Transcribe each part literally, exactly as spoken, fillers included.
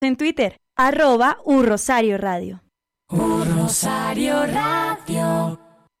En Twitter, arroba U Rosario Radio. U Rosario Radio.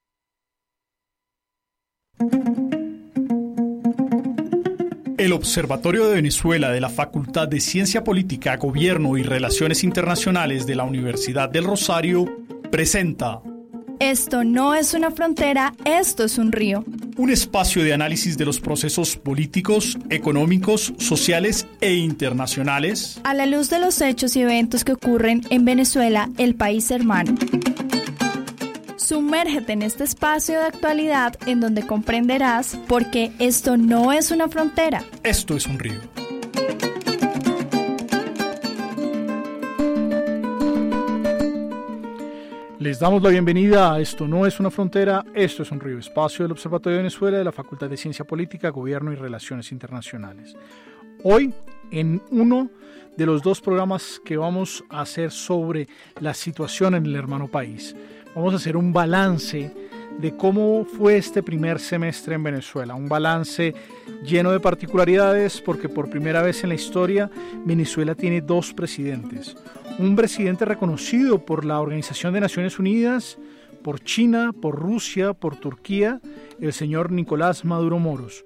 El Observatorio de Venezuela de la Facultad de Ciencia Política, Gobierno y Relaciones Internacionales de la Universidad del Rosario presenta Esto no es una frontera, esto es un río. Un espacio de análisis de los procesos políticos, económicos, sociales e internacionales a la luz de los hechos y eventos que ocurren en Venezuela, el país hermano. Sumérgete en este espacio de actualidad en donde comprenderás por qué esto no es una frontera. Esto es un río. Les damos la bienvenida a Esto no es una frontera, esto es un río, espacio del Observatorio de Venezuela de la Facultad de Ciencia Política, Gobierno y Relaciones Internacionales. Hoy, en uno de los dos programas que vamos a hacer sobre la situación en el hermano país, vamos a hacer un balance de cómo fue este primer semestre en Venezuela, un balance lleno de particularidades porque por primera vez en la historia Venezuela tiene dos presidentes. Un presidente reconocido por la Organización de Naciones Unidas, por China, por Rusia, por Turquía, el señor Nicolás Maduro Moros.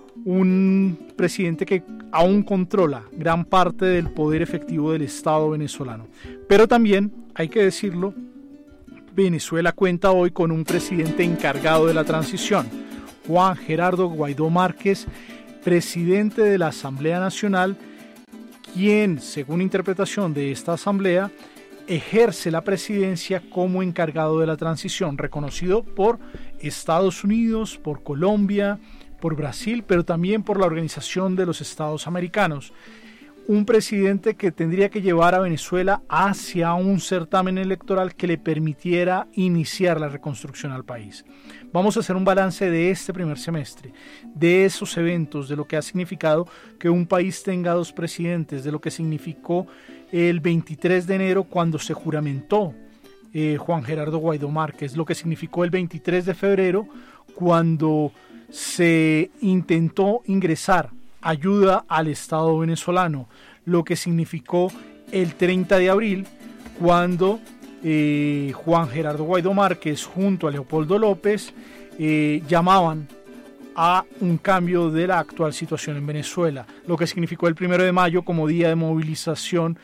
Un presidente que aún controla gran parte del poder efectivo del Estado venezolano. Pero también, hay que decirlo, Venezuela cuenta hoy con un presidente encargado de la transición, Juan Gerardo Guaidó Márquez, presidente de la Asamblea Nacional, quien, según interpretación de esta asamblea, ejerce la presidencia como encargado de la transición, reconocido por Estados Unidos, por Colombia, por Brasil, pero también por la Organización de los Estados Americanos. Un presidente que tendría que llevar a Venezuela hacia un certamen electoral que le permitiera iniciar la reconstrucción al país. Vamos a hacer un balance de este primer semestre, de esos eventos, de lo que ha significado que un país tenga dos presidentes, de lo que significó el veintitrés de enero cuando se juramentó eh, Juan Gerardo Guaidó Márquez, lo que significó el veintitrés de febrero cuando se intentó ingresar ayuda al Estado venezolano, lo que significó el treinta de abril cuando eh, Juan Gerardo Guaidó Márquez junto a Leopoldo López eh, llamaban a un cambio de la actual situación en Venezuela, lo que significó el primero de mayo como día de movilización.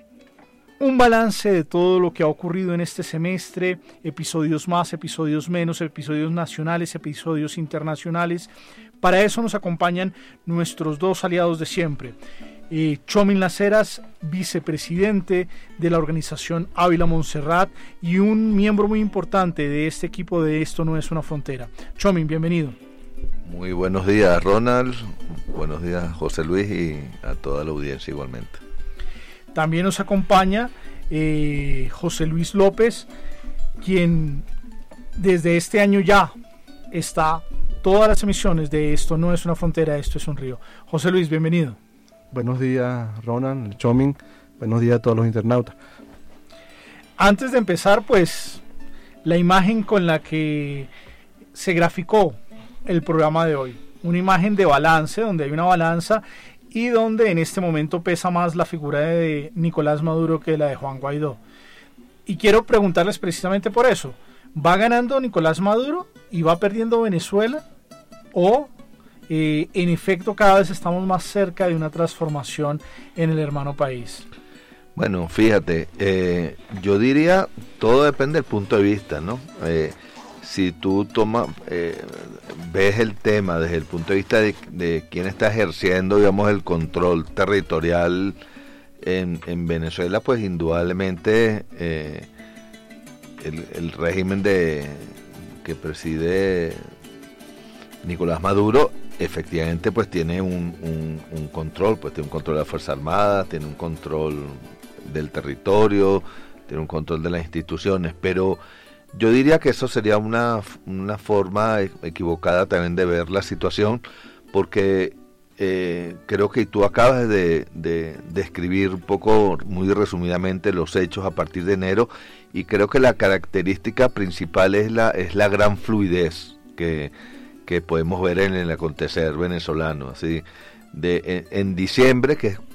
Un balance de todo lo que ha ocurrido en este semestre, episodios más, episodios menos, episodios nacionales, episodios internacionales. Para eso nos acompañan nuestros dos aliados de siempre. Eh, Chomín Las Heras, vicepresidente de la organización Ávila Montserrat y un miembro muy importante de este equipo de Esto no es una frontera. Chomín, bienvenido. Muy buenos días, Ronald. Buenos días, José Luis, y a toda la audiencia igualmente. También nos acompaña eh, José Luis López, quien desde este año ya está todas las emisiones de Esto no es una frontera, esto es un río. José Luis, bienvenido. Buenos días, Ronald, Chomín. Buenos días a todos los internautas. Antes de empezar, pues, la imagen con la que se graficó el programa de hoy. Una imagen de balance, donde hay una balanza y donde en este momento pesa más la figura de Nicolás Maduro que la de Juan Guaidó. Y quiero preguntarles precisamente por eso. ¿Va ganando Nicolás Maduro y va perdiendo Venezuela? ¿O eh, en efecto cada vez estamos más cerca de una transformación en el hermano país? Bueno, fíjate, eh, yo diría, todo depende del punto de vista, ¿no? Eh, si tú tomas, eh, ves el tema desde el punto de vista de, de quién está ejerciendo, digamos, el control territorial en, en Venezuela, pues indudablemente eh, el, el régimen de que preside Nicolás Maduro efectivamente pues tiene un, un, un control, pues tiene un control de la Fuerza Armada, tiene un control del territorio, tiene un control de las instituciones, pero yo diría que eso sería una, una forma equivocada también de ver la situación, porque eh, creo que tú acabas de, de describir un poco, muy resumidamente, los hechos a partir de enero, y creo que la característica principal es la, es la gran fluidez que, que podemos ver en el acontecer venezolano. Así, de, en, en diciembre, que es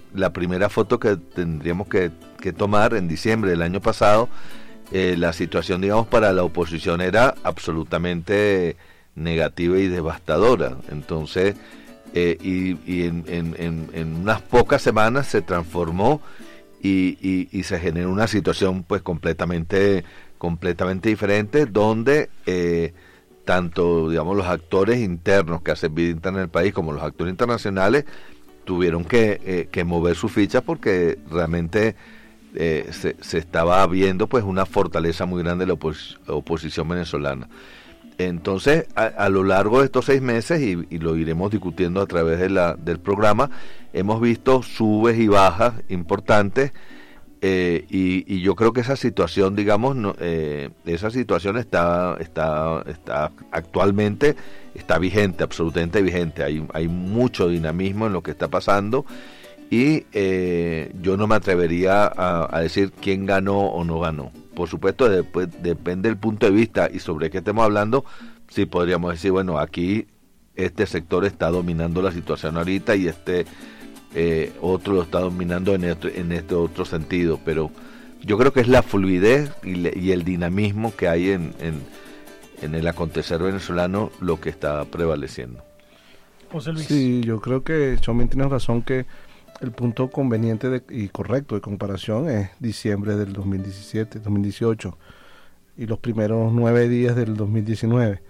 la primera foto que tendríamos que, que tomar en diciembre del año pasado, eh, la situación, digamos, para la oposición era absolutamente negativa y devastadora. Entonces, eh, y, y en, en, en, en unas pocas semanas se transformó y, y, y se generó una situación pues completamente, completamente diferente, donde eh, tanto, digamos, los actores internos que hacen vida interna en el país como los actores internacionales tuvieron que, eh, que mover sus fichas, porque realmente eh, se, se estaba viendo pues una fortaleza muy grande de la opos- oposición venezolana. Entonces, a, a lo largo de estos seis meses, y, y lo iremos discutiendo a través de la, del programa, hemos visto subes y bajas importantes, eh, y, y yo creo que esa situación, digamos, no, eh, esa situación está, está, está actualmente está vigente, absolutamente vigente. Hay, hay mucho dinamismo en lo que está pasando, y eh, yo no me atrevería a, a decir quién ganó o no ganó. Por supuesto, después, depende del punto de vista y sobre qué estemos hablando. Sí podríamos decir, bueno, aquí este sector está dominando la situación ahorita y este eh, otro lo está dominando en este, en este otro sentido, pero yo creo que es la fluidez y, le, y el dinamismo que hay en, en, en el acontecer venezolano lo que está prevaleciendo. José Luis. Sí, yo creo que Chomín tiene razón, que el punto conveniente de, y correcto de comparación es diciembre del dos mil diecisiete, dos mil dieciocho y los primeros nueve días del dos mil diecinueve,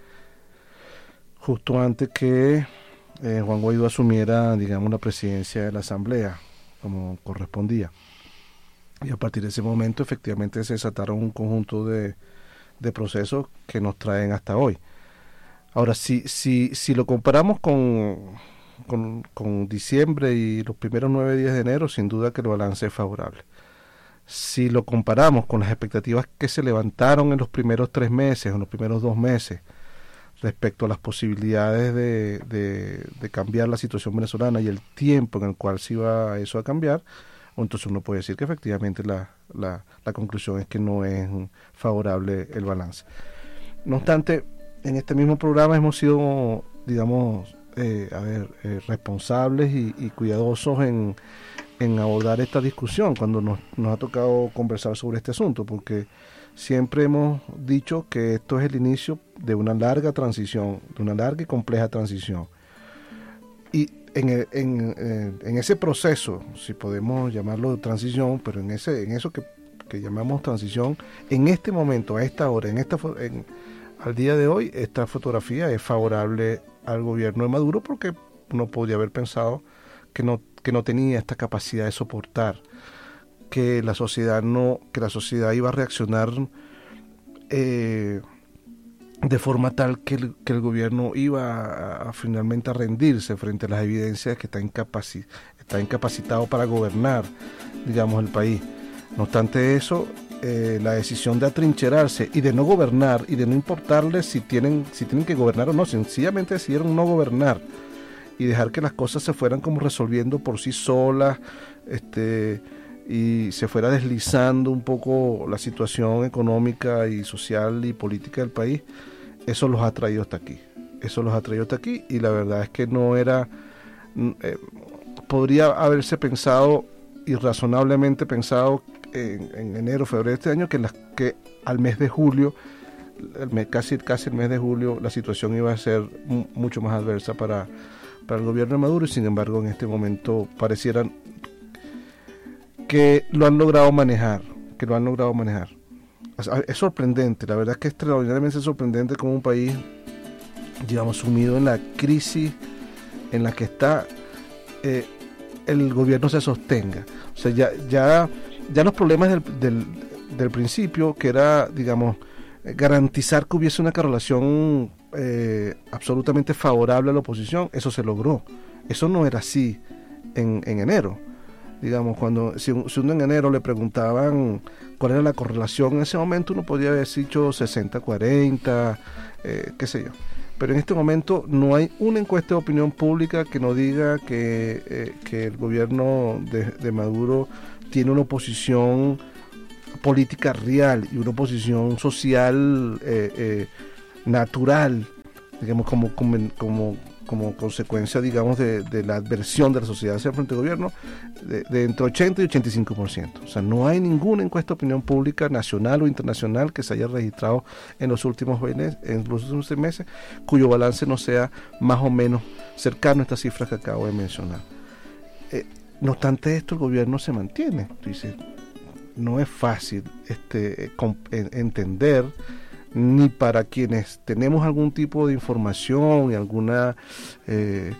justo antes que eh, Juan Guaidó asumiera, digamos, la presidencia de la Asamblea, como correspondía. Y a partir de ese momento, efectivamente, se desataron un conjunto de, de procesos que nos traen hasta hoy. Ahora, si, si, si lo comparamos con... Con, con diciembre y los primeros nueve días de enero, sin duda que el balance es favorable. Si lo comparamos con las expectativas que se levantaron en los primeros tres meses, en los primeros dos meses, respecto a las posibilidades de, de, de cambiar la situación venezolana y el tiempo en el cual se iba eso a cambiar, entonces uno puede decir que efectivamente la, la, la conclusión es que no es favorable el balance. No obstante, en este mismo programa hemos sido, digamos, Eh, a ver, eh, responsables y, y cuidadosos en, en abordar esta discusión cuando nos, nos ha tocado conversar sobre este asunto, porque siempre hemos dicho que esto es el inicio de una larga transición, de una larga y compleja transición. Y en, el, en, en, en ese proceso, si podemos llamarlo transición, pero en ese en eso que, que llamamos transición, en este momento, a esta hora, en esta en, al día de hoy, esta fotografía es favorable al gobierno de Maduro, porque uno podría haber pensado que no que no tenía esta capacidad de soportar, que la sociedad no que la sociedad iba a reaccionar eh, de forma tal que el, que el gobierno iba a, a finalmente a rendirse frente a las evidencias que está incapaci- está incapacitado para gobernar, digamos, el país. No obstante eso, Eh, la decisión de atrincherarse y de no gobernar y de no importarles si tienen si tienen que gobernar o no, sencillamente decidieron no gobernar y dejar que las cosas se fueran como resolviendo por sí solas, este y se fuera deslizando un poco la situación económica y social y política del país. Eso los ha traído hasta aquí, eso los ha traído hasta aquí y la verdad es que no era eh, podría haberse pensado y razonablemente pensado En, en enero, febrero de este año, que, las, que al mes de julio, el mes, casi, casi el mes de julio, la situación iba a ser m- mucho más adversa para, para el gobierno de Maduro, y sin embargo en este momento parecieran que lo han logrado manejar, que lo han logrado manejar. Es, es sorprendente, la verdad es que es extraordinariamente sorprendente como un país, digamos, sumido en la crisis en la que está, eh, el gobierno se sostenga. O sea, ya... ya Ya los problemas del, del, del principio, que era, digamos, garantizar que hubiese una correlación eh, absolutamente favorable a la oposición, eso se logró. Eso no era así en, en enero. Digamos, cuando si, si uno en enero le preguntaban cuál era la correlación, en ese momento uno podría haber dicho sesenta cuarenta, eh, qué sé yo. Pero en este momento no hay una encuesta de opinión pública que nos diga que, eh, que el gobierno de, de Maduro tiene una oposición política real y una oposición social eh, eh, natural, digamos, como, como, como, como consecuencia, digamos, de, de la adversión de la sociedad hacia el frente de gobierno, de, de entre ochenta y ochenta y cinco por ciento. O sea, no hay ninguna encuesta de opinión pública nacional o internacional que se haya registrado en los últimos, en los últimos seis meses cuyo balance no sea más o menos cercano a estas cifras que acabo de mencionar. Eh, no obstante esto, el gobierno se mantiene. Dice, no es fácil este, entender, ni para quienes tenemos algún tipo de información y alguna eh,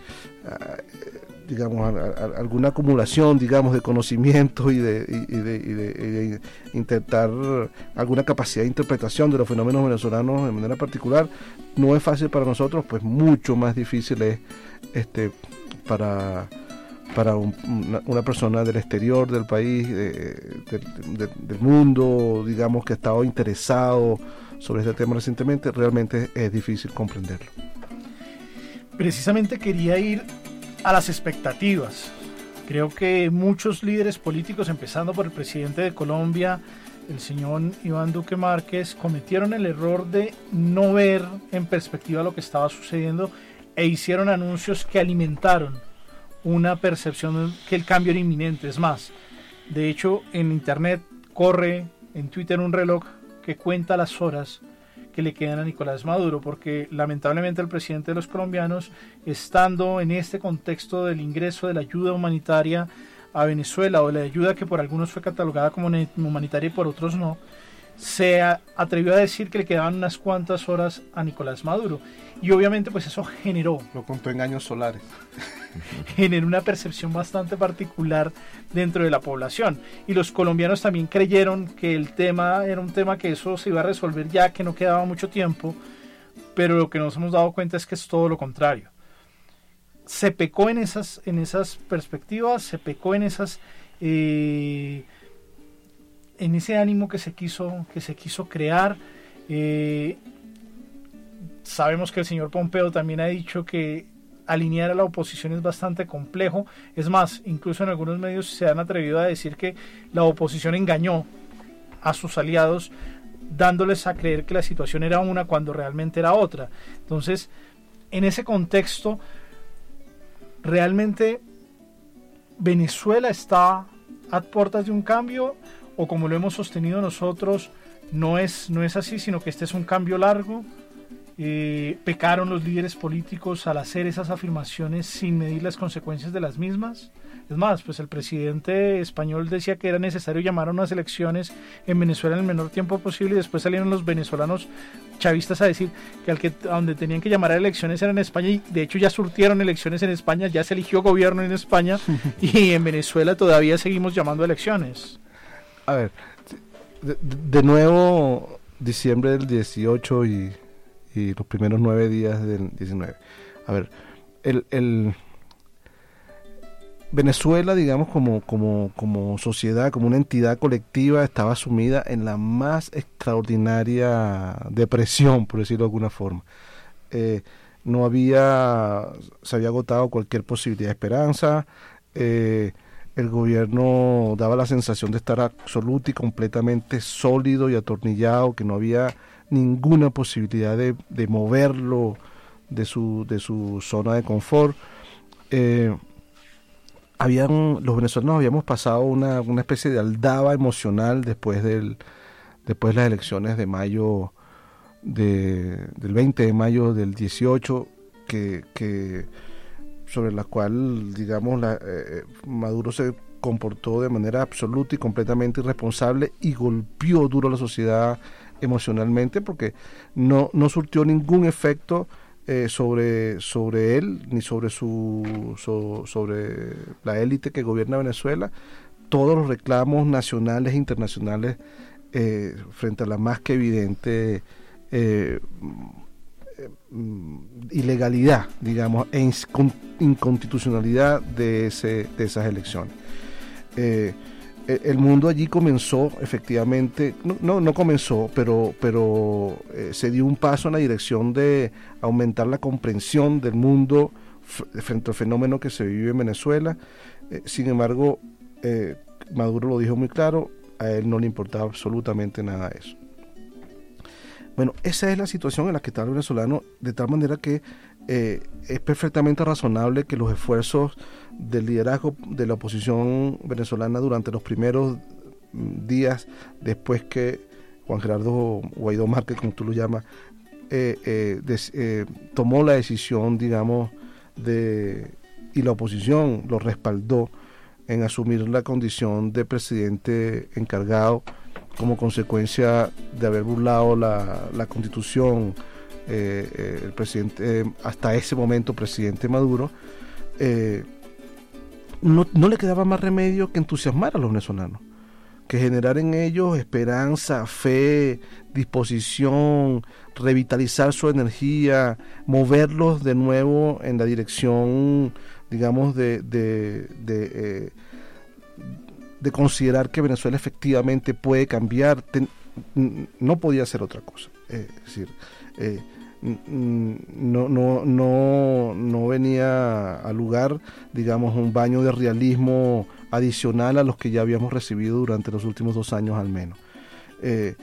digamos a, a, alguna acumulación, digamos, de conocimiento y de, y, de, y, de, y de intentar alguna capacidad de interpretación de los fenómenos venezolanos de manera particular. No es fácil para nosotros, pues mucho más difícil es este para para un, una, una persona del exterior del país, de, de, de, del mundo, digamos, que ha estado interesado sobre este tema recientemente. Realmente es difícil comprenderlo. Precisamente quería ir a las expectativas. Creo que muchos líderes políticos, empezando por el presidente de Colombia, el señor Iván Duque Márquez, cometieron el error de no ver en perspectiva lo que estaba sucediendo e hicieron anuncios que alimentaron una percepción que el cambio era inminente. Es más, de hecho, en internet corre, en Twitter, un reloj que cuenta las horas que le quedan a Nicolás Maduro, porque lamentablemente el presidente de los colombianos, estando en este contexto del ingreso de la ayuda humanitaria a Venezuela, o la ayuda que por algunos fue catalogada como humanitaria y por otros no, se atrevió a decir que le quedaban unas cuantas horas a Nicolás Maduro, y obviamente pues eso generó lo contó en años solares generó una percepción bastante particular dentro de la población, y los colombianos también creyeron que el tema era un tema que eso se iba a resolver ya, que no quedaba mucho tiempo, pero lo que nos hemos dado cuenta es que es todo lo contrario. Se pecó en esas, en esas perspectivas, se pecó en esas eh, en ese ánimo que se quiso, que se quiso crear. Eh, sabemos que el señor Pompeo también ha dicho que alinear a la oposición es bastante complejo. Es más, incluso en algunos medios se han atrevido a decir que la oposición engañó a sus aliados, dándoles a creer que la situación era una cuando realmente era otra. Entonces, en ese contexto, realmente Venezuela está a puertas de un cambio, o como lo hemos sostenido nosotros, no es, no es así, sino que este es un cambio largo. Eh, pecaron los líderes políticos al hacer esas afirmaciones sin medir las consecuencias de las mismas. Es más, pues el presidente español decía que era necesario llamar a unas elecciones en Venezuela en el menor tiempo posible, y después salieron los venezolanos chavistas a decir que al que a donde tenían que llamar a elecciones era en España, y de hecho ya surtieron elecciones en España, ya se eligió gobierno en España y en Venezuela todavía seguimos llamando a elecciones. A ver, de, de nuevo, diciembre del dieciocho y, y los primeros nueve días del diecinueve. A ver, el, el Venezuela, digamos, como, como, como sociedad, como una entidad colectiva, estaba sumida en la más extraordinaria depresión, por decirlo de alguna forma. Eh, no había, se había agotado cualquier posibilidad de esperanza. Eh, el gobierno daba la sensación de estar absoluto y completamente sólido y atornillado, que no había ninguna posibilidad de, de moverlo de su, de su zona de confort. Eh, habían, los venezolanos habíamos pasado una, una especie de aldaba emocional después del después de las elecciones de mayo de, del veinte de mayo del dieciocho, que, que sobre la cual, digamos, la, eh, Maduro se comportó de manera absoluta y completamente irresponsable y golpeó duro a la sociedad emocionalmente, porque no, no surtió ningún efecto eh, sobre, sobre él ni sobre su so, sobre la élite que gobierna Venezuela. Todos los reclamos nacionales e internacionales eh, frente a la más que evidente eh, ilegalidad, digamos, e inconstitucionalidad de, ese, de esas elecciones. Eh, el mundo allí comenzó efectivamente, no, no, no comenzó, pero, pero eh, se dio un paso en la dirección de aumentar la comprensión del mundo frente al fenómeno que se vive en Venezuela. Eh, sin embargo, eh, Maduro lo dijo muy claro, a él no le importaba absolutamente nada de eso. Bueno, esa es la situación en la que está el venezolano, de tal manera que eh, es perfectamente razonable que los esfuerzos del liderazgo de la oposición venezolana durante los primeros días después que Juan Gerardo Guaidó Márquez, como tú lo llamas, eh, eh, des, eh, tomó la decisión, digamos, de y la oposición lo respaldó en asumir la condición de presidente encargado como consecuencia de haber burlado la, la Constitución, eh, eh, el presidente, eh, hasta ese momento presidente Maduro, eh, no, no le quedaba más remedio que entusiasmar a los venezolanos, que generar en ellos esperanza, fe, disposición, revitalizar su energía, moverlos de nuevo en la dirección, digamos, de, de, de, eh, de considerar que Venezuela efectivamente puede cambiar. Ten, no podía ser otra cosa. Eh, es decir, eh, no, no, no, no venía a lugar, digamos, un baño de realismo adicional a los que ya habíamos recibido durante los últimos dos años al menos. Eh,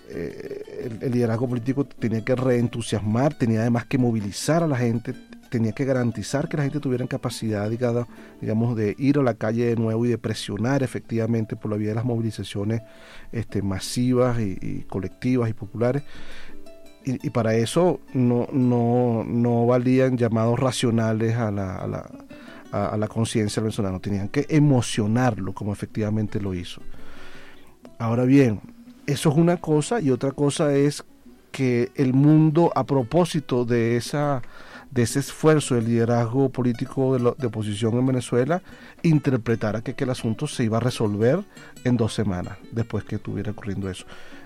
eh, el, el liderazgo político tenía que reentusiasmar, tenía además que movilizar a la gente, tenía que garantizar que la gente tuviera capacidad, digamos, de ir a la calle de nuevo y de presionar efectivamente por la vía de las movilizaciones este, masivas y, y colectivas y populares. Y, y para eso no, no, no valían llamados racionales a la, a la, a, a la conciencia venezolana, tenían que emocionarlo como efectivamente lo hizo. Ahora bien, eso es una cosa, y otra cosa es que el mundo, a propósito de esa de ese esfuerzo del liderazgo político de, lo, de oposición en Venezuela, interpretara que, que el asunto se iba a resolver en dos semanas después que estuviera ocurriendo eso.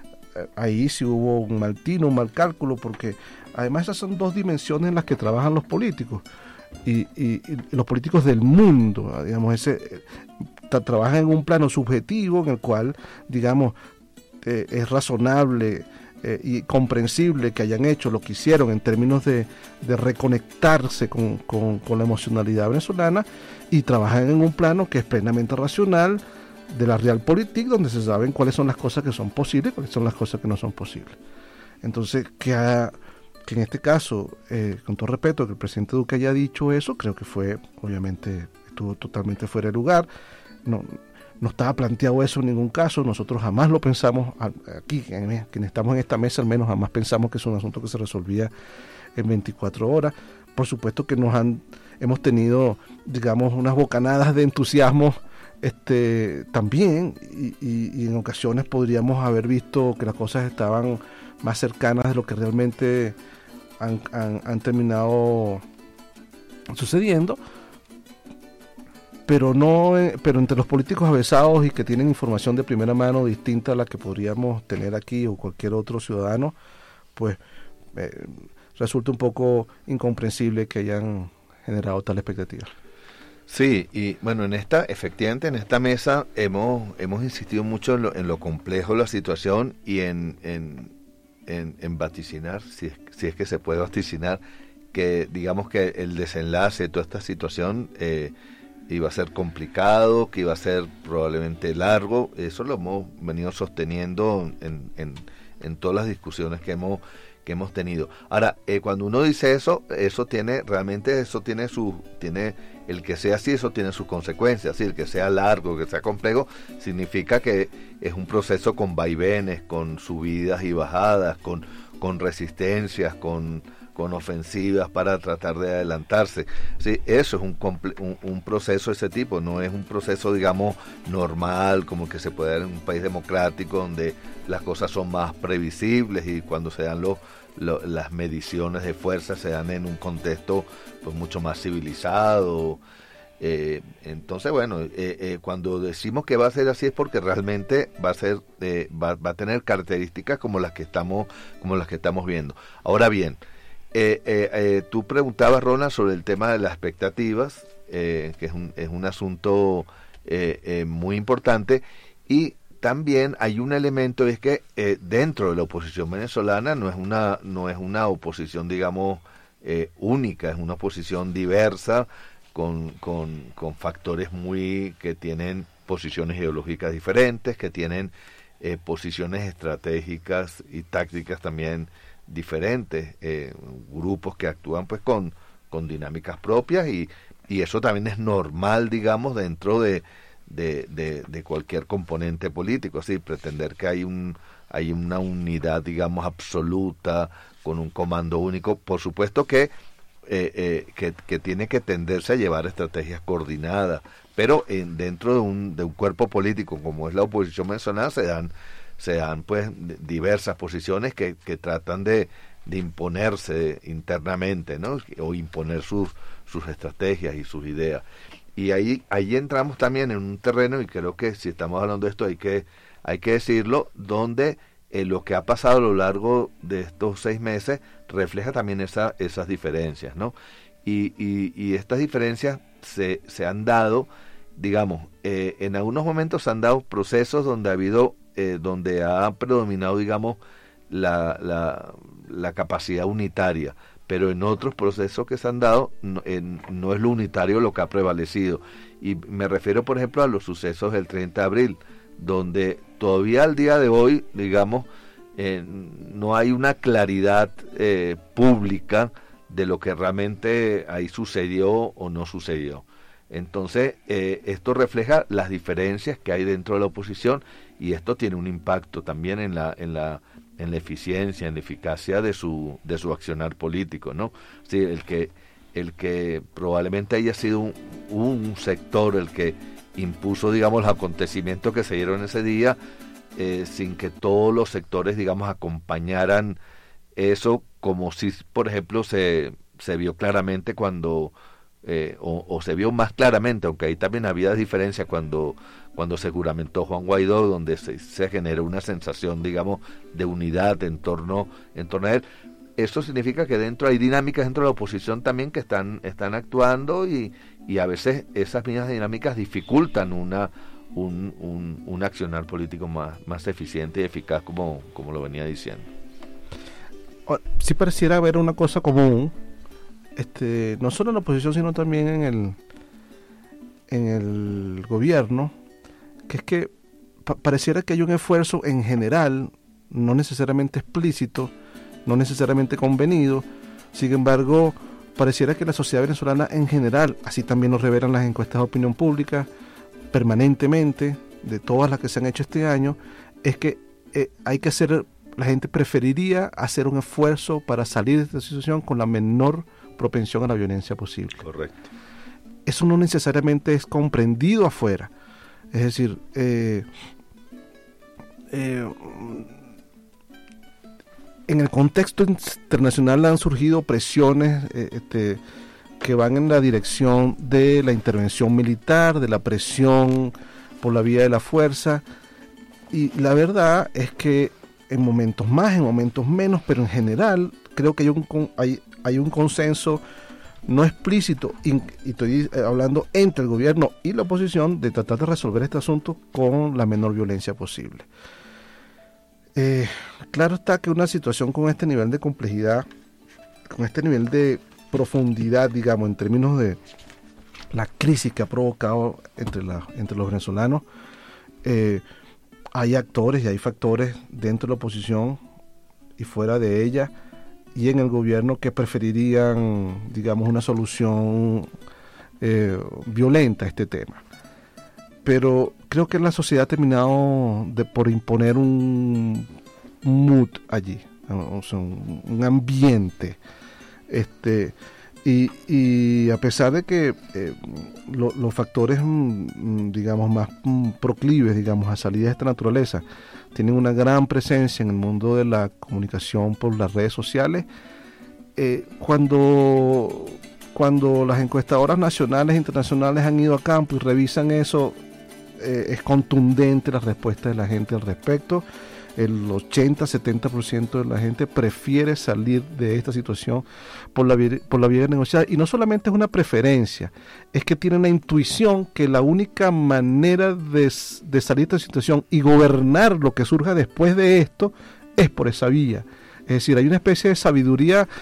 Ahí sí hubo un mal tino, un mal cálculo, porque además esas son dos dimensiones en las que trabajan los políticos y, y, y los políticos del mundo, digamos, ese tra- trabajan en un plano subjetivo en el cual, digamos, eh, es razonable eh, y comprensible que hayan hecho lo que hicieron en términos de, de reconectarse con, con, con la emocionalidad venezolana, y trabajan en un plano que es plenamente racional, de la realpolitik, donde se saben cuáles son las cosas que son posibles y cuáles son las cosas que no son posibles. Entonces, que, ha, que en este caso, eh, con todo respeto, que el presidente Duque haya dicho eso, creo que fue, obviamente, estuvo totalmente fuera de lugar. No, no estaba planteado eso en ningún caso, nosotros jamás lo pensamos, aquí, quienes estamos en esta mesa al menos, jamás pensamos que es un asunto que se resolvía en veinticuatro horas. Por supuesto que nos han, hemos tenido, digamos, unas bocanadas de entusiasmo Este, también y, y, y en ocasiones podríamos haber visto que las cosas estaban más cercanas de lo que realmente han, han, han terminado sucediendo, pero no pero entre los políticos avesados y que tienen información de primera mano distinta a la que podríamos tener aquí o cualquier otro ciudadano, pues eh, resulta un poco incomprensible que hayan generado tal expectativa. Sí, y bueno, en esta, efectivamente, en esta mesa hemos hemos insistido mucho en lo, en lo complejo de la situación y en, en, en, en vaticinar, si es, si es que se puede vaticinar, que digamos que el desenlace de toda esta situación eh, iba a ser complicado, que iba a ser probablemente largo. Eso lo hemos venido sosteniendo en, en, en todas las discusiones que hemos que hemos tenido. Ahora, eh, cuando uno dice eso, eso tiene, realmente eso tiene su, tiene, el que sea así, eso tiene sus consecuencias, ¿sí? El que sea largo, que sea complejo, significa que es un proceso con vaivenes, con subidas y bajadas, con, con resistencias, con, con ofensivas para tratar de adelantarse. Sí, eso es un, un, un proceso de ese tipo, no es un proceso, digamos, normal, como que se puede dar en un país democrático, donde las cosas son más previsibles y cuando se dan los, los, las mediciones de fuerza se dan en un contexto pues mucho más civilizado. Eh, entonces, bueno, eh, eh, cuando decimos que va a ser así es porque realmente va a ser, eh, va, va a tener características como las que estamos, como las que estamos viendo. Ahora bien, eh, eh, eh, tú preguntabas, Ronald, sobre el tema de las expectativas, eh, que es un, es un asunto eh, eh, muy importante, y también hay un elemento, es que eh, dentro de la oposición venezolana no es una no es una oposición, digamos, eh, única, es una oposición diversa, con, con, con factores muy que tienen posiciones ideológicas diferentes, que tienen eh, posiciones estratégicas y tácticas también diferentes, eh, grupos que actúan pues con, con dinámicas propias y, y eso también es normal, digamos, dentro de, de, de, de cualquier componente político, así pretender que hay un hay una unidad, digamos, absoluta con un comando único, por supuesto que Eh, eh, que, que tiene que tenderse a llevar estrategias coordinadas, pero en, dentro de un, de un cuerpo político como es la oposición mencionada se dan se dan pues diversas posiciones que, que tratan de, de imponerse internamente, ¿no? O imponer sus sus estrategias y sus ideas, y ahí ahí entramos también en un terreno, y creo que si estamos hablando de esto hay que hay que decirlo, donde Eh, lo que ha pasado a lo largo de estos seis meses refleja también esa, esas diferencias, ¿no? Y, y, y estas diferencias se, se han dado, digamos, eh, en algunos momentos se han dado procesos donde ha habido, eh, donde ha predominado, digamos, la, la, la capacidad unitaria, pero en otros procesos que se han dado no, eh, no es lo unitario lo que ha prevalecido. Y me refiero, por ejemplo, a los sucesos del treinta de abril, donde todavía al día de hoy, digamos, eh, no hay una claridad eh, pública de lo que realmente ahí sucedió o no sucedió. Entonces, eh, esto refleja las diferencias que hay dentro de la oposición, y esto tiene un impacto también en la en la en la eficiencia, en la eficacia de su de su accionar político, ¿no? Sí, el que el que probablemente haya sido un, un sector el que impuso, digamos, los acontecimientos que se dieron ese día, eh, sin que todos los sectores, digamos, acompañaran eso, como si, por ejemplo, se, se vio claramente cuando, eh, o, o se vio más claramente, aunque ahí también había diferencia cuando, cuando se juramentó Juan Guaidó, donde se, se generó una sensación, digamos, de unidad en torno, en torno a él. Eso significa que dentro hay dinámicas dentro de la oposición también que están, están actuando, y, y a veces esas mismas dinámicas dificultan una un, un, un accionar político más, más eficiente y eficaz, como, como lo venía diciendo. Sí pareciera haber una cosa común, este, no solo en la oposición sino también en el en el gobierno, que es que pa- pareciera que hay un esfuerzo en general, no necesariamente explícito, no necesariamente convenido, sin embargo, pareciera que la sociedad venezolana en general, así también lo revelan las encuestas de opinión pública permanentemente, de todas las que se han hecho este año, es que eh, hay que hacer, la gente preferiría hacer un esfuerzo para salir de esta situación con la menor propensión a la violencia posible. Correcto. Eso no necesariamente es comprendido afuera, es decir, eh, eh, en el contexto internacional han surgido presiones eh, este, que van en la dirección de la intervención militar, de la presión por la vía de la fuerza, y la verdad es que en momentos más, en momentos menos, pero en general creo que hay un, hay, hay un consenso no explícito, y estoy hablando entre el gobierno y la oposición, de tratar de resolver este asunto con la menor violencia posible. Eh, claro está que una situación con este nivel de complejidad, con este nivel de profundidad, digamos, en términos de la crisis que ha provocado entre, la, entre los venezolanos, eh, hay actores y hay factores dentro de la oposición y fuera de ella y en el gobierno que preferirían, digamos, una solución eh, violenta a este tema. Pero creo que la sociedad ha terminado de, por imponer un mood allí, o sea, un, un ambiente, este, y, y a pesar de que eh, lo, los factores, digamos, más proclives, digamos, a salir de esta naturaleza, tienen una gran presencia en el mundo de la comunicación por las redes sociales, eh, cuando, cuando las encuestadoras nacionales e internacionales han ido a campo y revisan eso, eh, es contundente la respuesta de la gente al respecto. El ochenta a setenta por ciento de la gente prefiere salir de esta situación por la, vía, por la vía negociada, y no solamente es una preferencia, es que tienen la intuición que la única manera de, de salir de esta situación y gobernar lo que surja después de esto es por esa vía. Es decir, hay una especie de sabiduría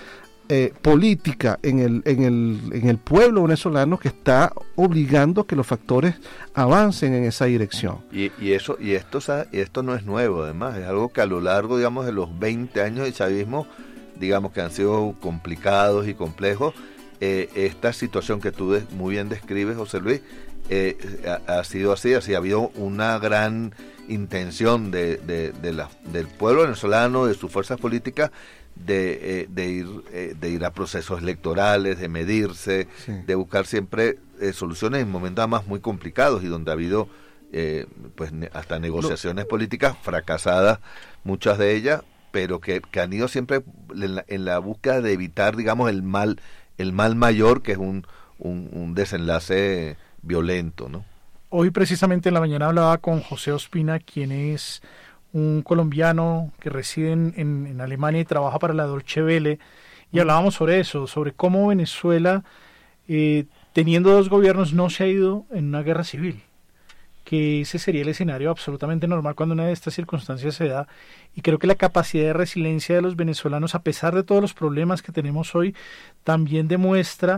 eh, política en el, en, el, en el pueblo venezolano que está obligando a que los factores avancen en esa dirección. Y, y eso y esto, y esto no es nuevo, además, es algo que a lo largo, digamos, de los veinte años de chavismo, digamos que han sido complicados y complejos, eh, esta situación que tú des, muy bien describes, José Luis, eh, ha, ha sido así, así ha habido una gran intención de, de, de la, del pueblo venezolano, de sus fuerzas políticas, de, eh, de ir eh, de ir a procesos electorales, de medirse, sí. de buscar siempre eh, soluciones en momentos además muy complicados y donde ha habido eh, pues ne- hasta negociaciones no. políticas fracasadas, muchas de ellas, pero que, que han ido siempre en la, en la búsqueda de evitar, digamos, el mal el mal mayor, que es un, un, un desenlace violento, ¿no? Hoy precisamente en la mañana hablaba con José Ospina, quien es un colombiano que reside en, en, en Alemania y trabaja para la Deutsche Welle, y hablábamos sobre eso, sobre cómo Venezuela, eh, teniendo dos gobiernos, no se ha ido en una guerra civil, que ese sería el escenario absolutamente normal cuando una de estas circunstancias se da, y creo que la capacidad de resiliencia de los venezolanos, a pesar de todos los problemas que tenemos hoy, también demuestra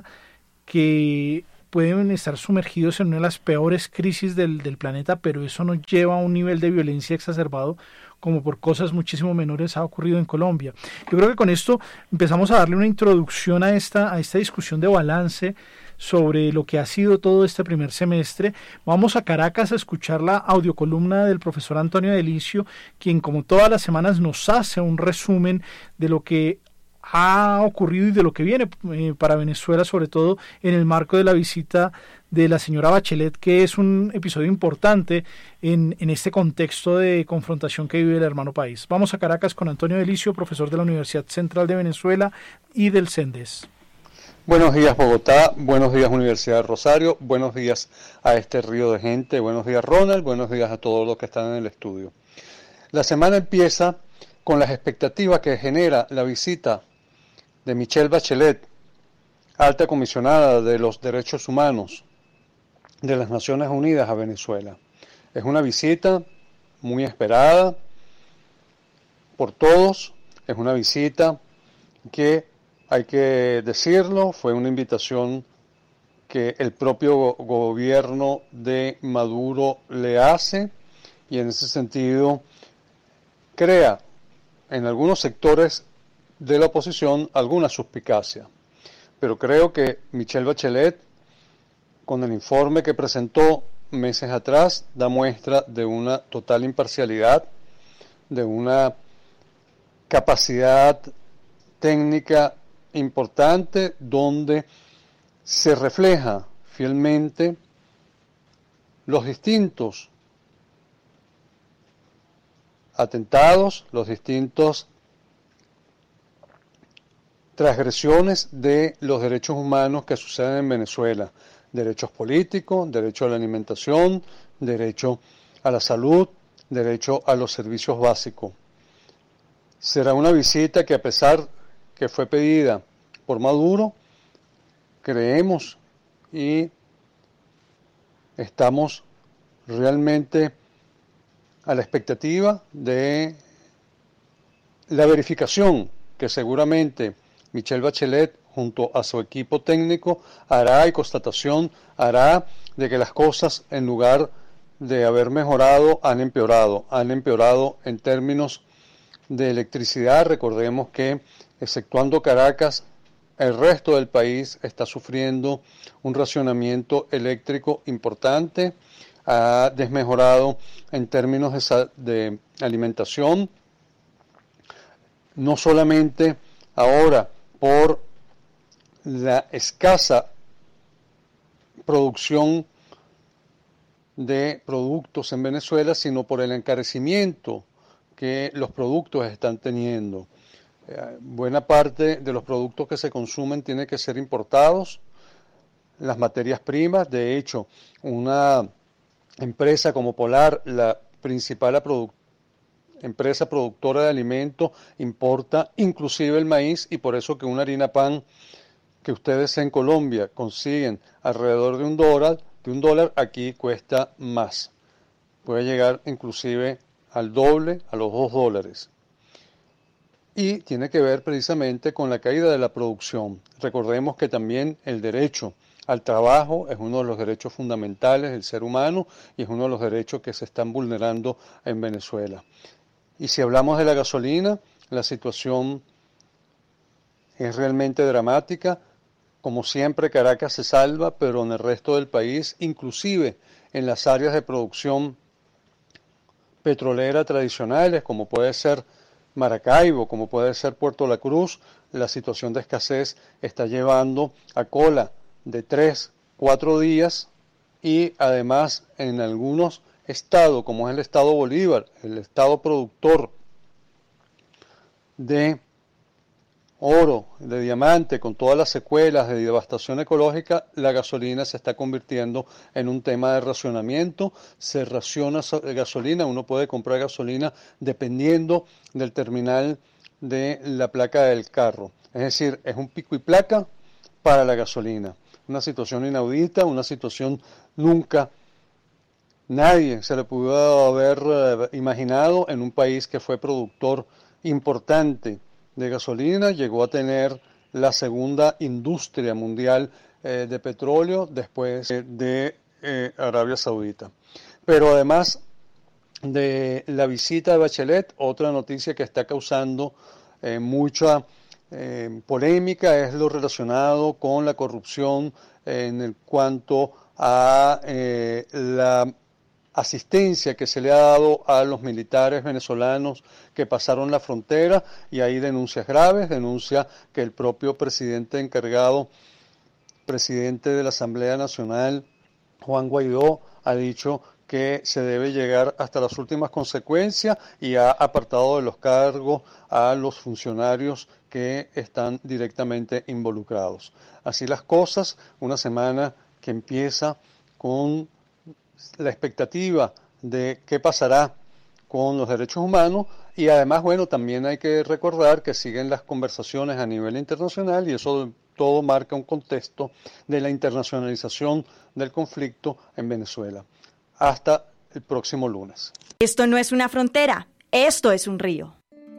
que pueden estar sumergidos en una de las peores crisis del, del planeta, pero eso no lleva a un nivel de violencia exacerbado como por cosas muchísimo menores ha ocurrido en Colombia. Yo creo que con esto empezamos a darle una introducción a esta, a esta discusión de balance sobre lo que ha sido todo este primer semestre. Vamos a Caracas a escuchar la audiocolumna del profesor Antonio Delicio, quien como todas las semanas nos hace un resumen de lo que ha ocurrido y de lo que viene eh, para Venezuela, sobre todo en el marco de la visita de la señora Bachelet, que es un episodio importante en, en este contexto de confrontación que vive el hermano país. Vamos a Caracas con Antonio Delicio, profesor de la Universidad Central de Venezuela y del CENDES. Buenos días Bogotá, buenos días Universidad de Rosario, buenos días a este río de gente, buenos días Ronald, buenos días a todos los que están en el estudio. La semana empieza con las expectativas que genera la visita de Michelle Bachelet, alta comisionada de los derechos humanos de las Naciones Unidas a Venezuela. Es una visita muy esperada por todos, es una visita que, hay que decirlo, fue una invitación que el propio gobierno de Maduro le hace, y en ese sentido crea en algunos sectores de la oposición alguna suspicacia. Pero creo que Michelle Bachelet, con el informe que presentó meses atrás, da muestra de una total imparcialidad, de una capacidad técnica importante, donde se refleja fielmente los distintos atentados, los distintos transgresiones de los derechos humanos que suceden en Venezuela, derechos políticos, derecho a la alimentación, derecho a la salud, derecho a los servicios básicos. Será una visita que, a pesar que fue pedida por Maduro, creemos y estamos realmente a la expectativa de la verificación que seguramente Michelle Bachelet, junto a su equipo técnico, hará y constatación hará de que las cosas, en lugar de haber mejorado, han empeorado. Han empeorado en términos de electricidad. Recordemos que, exceptuando Caracas, el resto del país está sufriendo un racionamiento eléctrico importante. Ha desmejorado en términos de, de alimentación, no solamente ahora por la escasa producción de productos en Venezuela, sino por el encarecimiento que los productos están teniendo. Eh, buena parte de los productos que se consumen tienen que ser importados, las materias primas. De hecho, una empresa como Polar, la principal produ- empresa productora de alimentos, importa inclusive el maíz, y por eso que una harina pan que ustedes en Colombia consiguen alrededor de un dólar, de un dólar aquí cuesta más. Puede llegar inclusive al doble, a los dos dólares. y tiene que ver precisamente con la caída de la producción. Recordemos que también el derecho al trabajo es uno de los derechos fundamentales del ser humano y es uno de los derechos que se están vulnerando en Venezuela. Y si hablamos de la gasolina, la situación es realmente dramática. Como siempre, Caracas se salva, pero en el resto del país, inclusive en las áreas de producción petrolera tradicionales, como puede ser Maracaibo, como puede ser Puerto La Cruz, la situación de escasez está llevando a cola de tres, cuatro días y además en algunos estados, como es el estado Bolívar, el estado productor de oro, de diamante, con todas las secuelas de devastación ecológica, la gasolina se está convirtiendo en un tema de racionamiento. Se raciona gasolina, uno puede comprar gasolina dependiendo del terminal de la placa del carro. Es decir, es un pico y placa para la gasolina. Una situación inaudita, una situación nunca nadie se le pudo haber eh, imaginado en un país que fue productor importante de gasolina, llegó a tener la segunda industria mundial eh, de petróleo después eh, de eh, Arabia Saudita. Pero además de la visita de Bachelet, otra noticia que está causando eh, mucha eh, polémica es lo relacionado con la corrupción eh, en el cuanto a eh, la asistencia que se le ha dado a los militares venezolanos que pasaron la frontera, y hay denuncias graves, denuncia que el propio presidente encargado, presidente de la Asamblea Nacional, Juan Guaidó, ha dicho que se debe llegar hasta las últimas consecuencias y ha apartado de los cargos a los funcionarios que están directamente involucrados. Así las cosas, una semana que empieza con la expectativa de qué pasará con los derechos humanos, y además, bueno, también hay que recordar que siguen las conversaciones a nivel internacional y eso todo marca un contexto de la internacionalización del conflicto en Venezuela. Hasta el próximo lunes. Esto no es una frontera, esto es un río.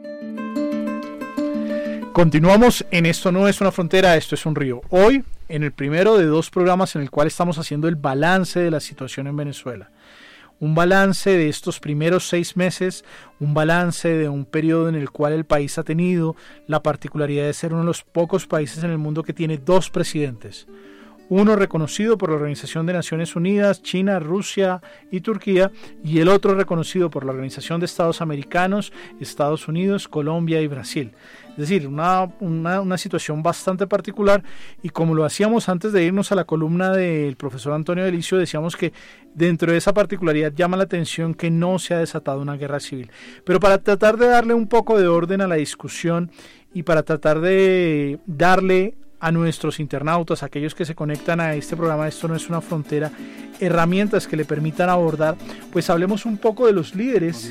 Continuamos en Esto no es una frontera, esto es un río. Hoy, en el primero de dos programas en el cual estamos haciendo el balance de la situación en Venezuela. Un balance de estos primeros seis meses, un balance de un periodo en el cual el país ha tenido la particularidad de ser uno de los pocos países en el mundo que tiene dos presidentes. Uno reconocido por la Organización de Naciones Unidas, China, Rusia y Turquía, y el otro reconocido por la Organización de Estados Americanos, Estados Unidos, Colombia y Brasil. Es decir, una, una, una situación bastante particular, y como lo hacíamos antes de irnos a la columna del profesor Antonio Delicio, decíamos que dentro de esa particularidad llama la atención que no se ha desatado una guerra civil. Pero para tratar de darle un poco de orden a la discusión y para tratar de darle a nuestros internautas, aquellos que se conectan a este programa Esto no es una frontera, herramientas que le permitan abordar, pues hablemos un poco de los líderes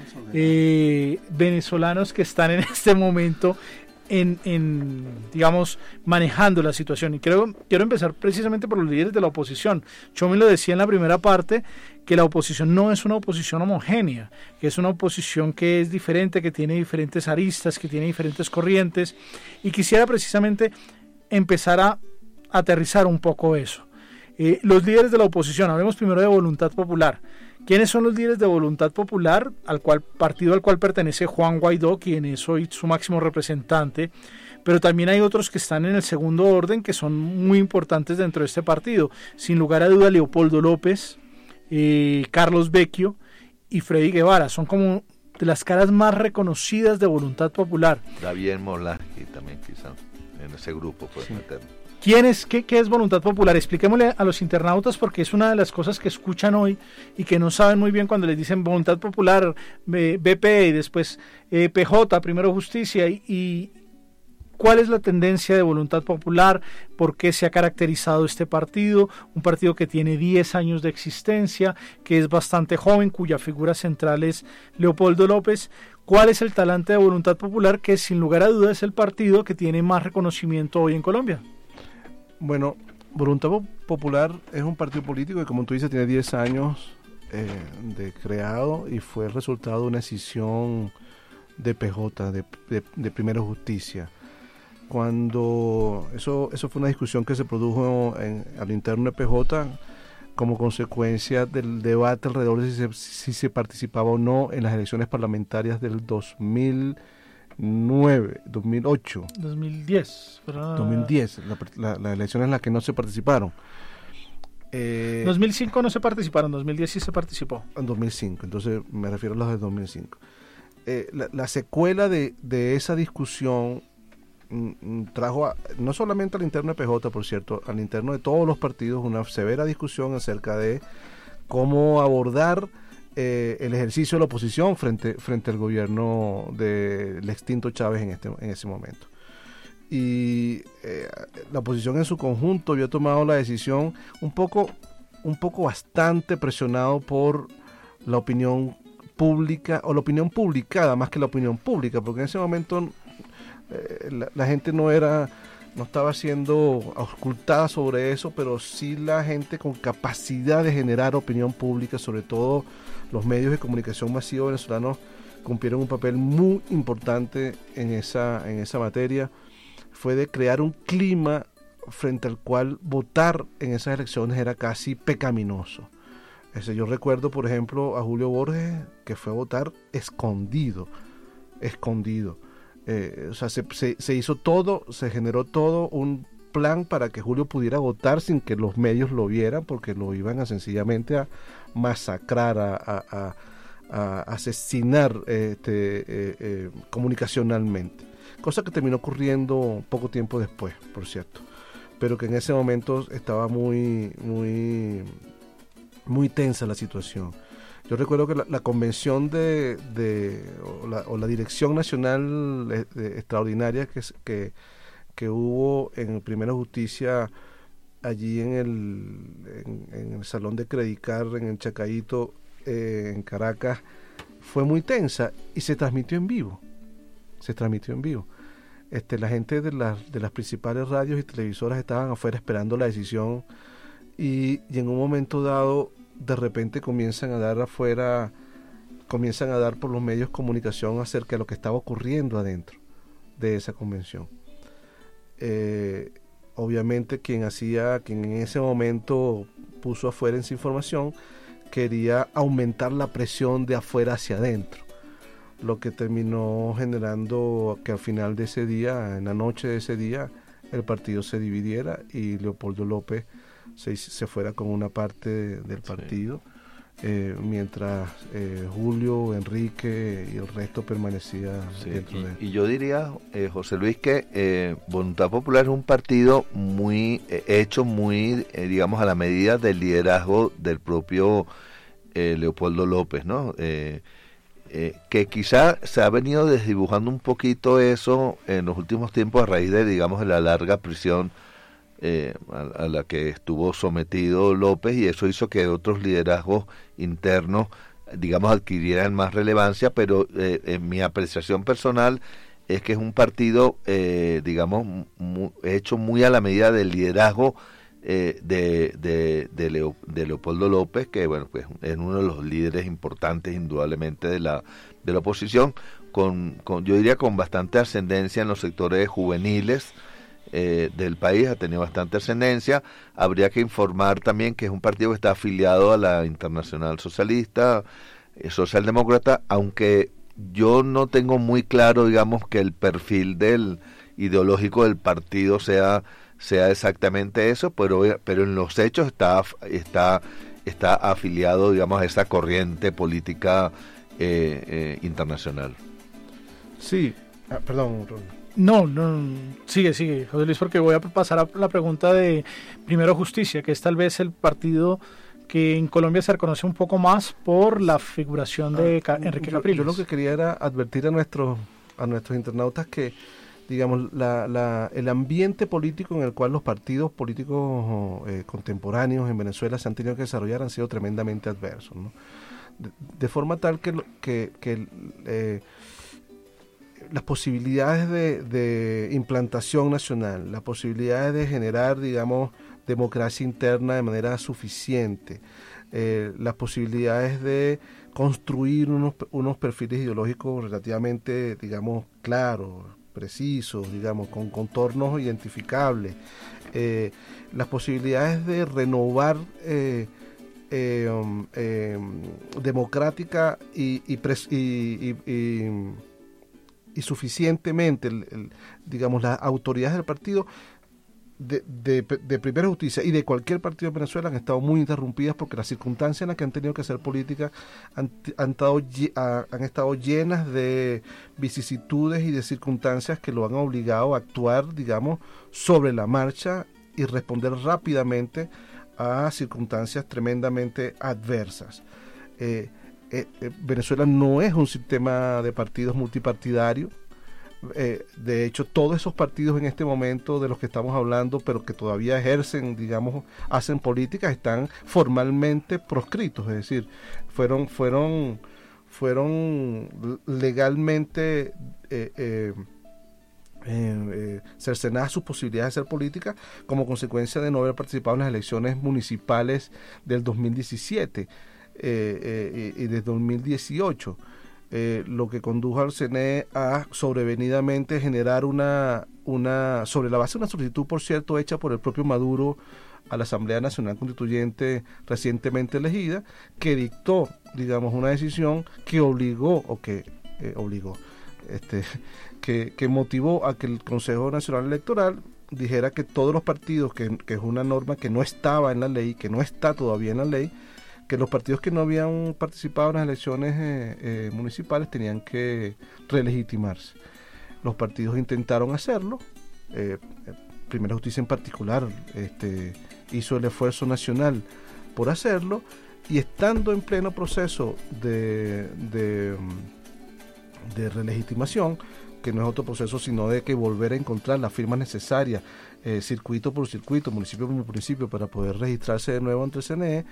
eh, venezolanos que están en este momento en, en, digamos, manejando la situación. Y creo, quiero empezar precisamente por los líderes de la oposición. Chomil lo decía en la primera parte, que la oposición no es una oposición homogénea, que es una oposición que es diferente, que tiene diferentes aristas, que tiene diferentes corrientes, y quisiera precisamente empezar a aterrizar un poco eso. Eh, los líderes de la oposición, hablemos primero de Voluntad Popular. ¿Quiénes son los líderes de Voluntad Popular? Al cual, partido al cual pertenece Juan Guaidó, quien es hoy su máximo representante, pero también hay otros que están en el segundo orden que son muy importantes dentro de este partido. Sin lugar a duda, Leopoldo López, eh, Carlos Vecchio y Freddy Guevara son como de las caras más reconocidas de Voluntad Popular. Javier Molasky también quizás en ese grupo puede sí. meterlo. ¿Quién es, qué, qué es Voluntad Popular? Expliquémosle a los internautas, porque es una de las cosas que escuchan hoy y que no saben muy bien cuando les dicen Voluntad Popular, B P y después eh, P J, primero Justicia, y, y cuál es la tendencia de Voluntad Popular, por qué se ha caracterizado este partido, un partido que tiene diez años de existencia, que es bastante joven, cuya figura central es Leopoldo López. ¿Cuál es el talante de Voluntad Popular, que sin lugar a dudas es el partido que tiene más reconocimiento hoy en Colombia? Bueno, Voluntad Popular es un partido político que, como tú dices, tiene diez años eh, de creado y fue el resultado de una decisión de P J, de, de, de Primero Justicia. Cuando eso, eso fue una discusión que se produjo en, al interno de P J como consecuencia del debate alrededor de si se, si se participaba o no en las elecciones parlamentarias del dos mil nueve, dos mil ocho. dos mil diez. Pero... dos mil diez, la, la, las elecciones en las que no se participaron. Eh, dos mil cinco no se participaron, dos mil diez sí se participó. En dos mil cinco, entonces me refiero a los de dos mil cinco. Eh, la, la secuela de, de esa discusión mm, trajo a, no solamente al interno de P J, por cierto, al interno de todos los partidos, una severa discusión acerca de cómo abordar eh, el ejercicio de la oposición frente, frente al gobierno del extinto Chávez en, este, en ese momento. Y eh, la oposición en su conjunto había tomado la decisión un poco, un poco bastante presionado por la opinión pública, o la opinión publicada más que la opinión pública, porque en ese momento eh, la, la gente no era, no estaba siendo auscultada sobre eso, pero sí la gente con capacidad de generar opinión pública, sobre todo los medios de comunicación masivos venezolanos cumplieron un papel muy importante en esa, en esa materia. Fue de crear un clima frente al cual votar en esas elecciones era casi pecaminoso. Ese, yo recuerdo, por ejemplo, a Julio Borges, que fue a votar escondido, escondido. Eh, o sea, se, se, se hizo todo, se generó todo un plan para que Julio pudiera votar sin que los medios lo vieran, porque lo iban a sencillamente a masacrar, a, a, a, a asesinar este, eh, eh, comunicacionalmente. Cosa que terminó ocurriendo poco tiempo después, por cierto, pero que en ese momento estaba muy, muy, muy tensa la situación. Yo recuerdo que la, la convención de, de o, la, o la dirección nacional de, de, extraordinaria que, que, que hubo en Primera Justicia allí en el, en, en el Salón de Credicar, en el Chacaíto, eh, en Caracas, fue muy tensa y se transmitió en vivo. se transmitió en vivo. Este, la gente de, la, de las principales radios y televisoras estaban afuera esperando la decisión y, y en un momento dado de repente comienzan a dar afuera, comienzan a dar por los medios de comunicación acerca de lo que estaba ocurriendo adentro de esa convención. Eh, obviamente quien hacía, quien en ese momento puso afuera esa información quería aumentar la presión de afuera hacia adentro, lo que terminó generando que al final de ese día, en la noche de ese día, el partido se dividiera y Leopoldo López se, se fuera con una parte de, del partido, sí. eh, mientras eh, Julio, Enrique y el resto permanecía sí, dentro y, de él. Y yo diría, eh, José Luis, que eh, Voluntad Popular es un partido muy eh, hecho, muy, eh, digamos, a la medida del liderazgo del propio eh, Leopoldo López, ¿no? Eh, Eh, que quizá se ha venido desdibujando un poquito eso en los últimos tiempos a raíz de, digamos, de la larga prisión eh, a, a la que estuvo sometido López, y eso hizo que otros liderazgos internos, digamos, adquirieran más relevancia, pero eh, en mi apreciación personal es que es un partido, eh, digamos, muy, hecho muy a la medida del liderazgo Eh, de, de, de, Leo, de Leopoldo López, que bueno, pues es uno de los líderes importantes indudablemente de la de la oposición, con, con yo diría con bastante ascendencia en los sectores juveniles eh, del país, ha tenido bastante ascendencia. Habría que informar también que es un partido que está afiliado a la Internacional Socialista, eh, Socialdemócrata, aunque yo no tengo muy claro, digamos, que el perfil del ideológico del partido sea sea exactamente eso, pero pero en los hechos está está está afiliado, digamos, a esa corriente política eh, eh, internacional. Sí, ah, perdón. No, no, sigue, sigue, José Luis, porque voy a pasar a la pregunta de Primero Justicia, que es tal vez el partido que en Colombia se reconoce un poco más por la figuración de Ca- Enrique yo, Capriles. Yo lo que quería era advertir a nuestros a nuestros internautas que, digamos, la, la, el ambiente político en el cual los partidos políticos eh, contemporáneos en Venezuela se han tenido que desarrollar han sido tremendamente adversos, ¿no? De, de forma tal que, que, que eh, las posibilidades de, de implantación nacional, las posibilidades de generar, digamos, democracia interna de manera suficiente, eh, las posibilidades de construir unos, unos perfiles ideológicos relativamente, digamos, claros, precisos, digamos, con contornos identificables, eh, las posibilidades de renovar eh, eh, um, eh, democrática y, y, pres, y, y, y, y suficientemente, el, el, digamos, las autoridades del partido de, de, de Primera Justicia y de cualquier partido de Venezuela han estado muy interrumpidas porque las circunstancias en las que han tenido que hacer política han, han, estado, han estado llenas de vicisitudes y de circunstancias que lo han obligado a actuar, digamos, sobre la marcha y responder rápidamente a circunstancias tremendamente adversas. Eh, eh, eh, Venezuela no es un sistema de partidos multipartidario. Eh, de hecho, todos esos partidos en este momento de los que estamos hablando, pero que todavía ejercen, digamos, hacen políticas, están formalmente proscritos, es decir, fueron fueron fueron legalmente eh, eh, eh, eh, cercenadas sus posibilidades de hacer política como consecuencia de no haber participado en las elecciones municipales del dos mil diecisiete eh, eh, y, y del dos mil dieciocho. Eh, lo que condujo al C N E a sobrevenidamente generar una, una, sobre la base de una solicitud, por cierto, hecha por el propio Maduro a la Asamblea Nacional Constituyente recientemente elegida, que dictó, digamos, una decisión que obligó, o que eh, obligó, este, que, que motivó a que el Consejo Nacional Electoral dijera que todos los partidos, que, que es una norma que no estaba en la ley, que no está todavía en la ley, que los partidos que no habían participado en las elecciones eh, eh, municipales tenían que relegitimarse. Los partidos intentaron hacerlo, eh, Primera Justicia en particular este, hizo el esfuerzo nacional por hacerlo, y estando en pleno proceso de, de, de relegitimación, que no es otro proceso sino de que volver a encontrar las firmas necesarias, eh, circuito por circuito, municipio por municipio, para poder registrarse de nuevo ante el C N E.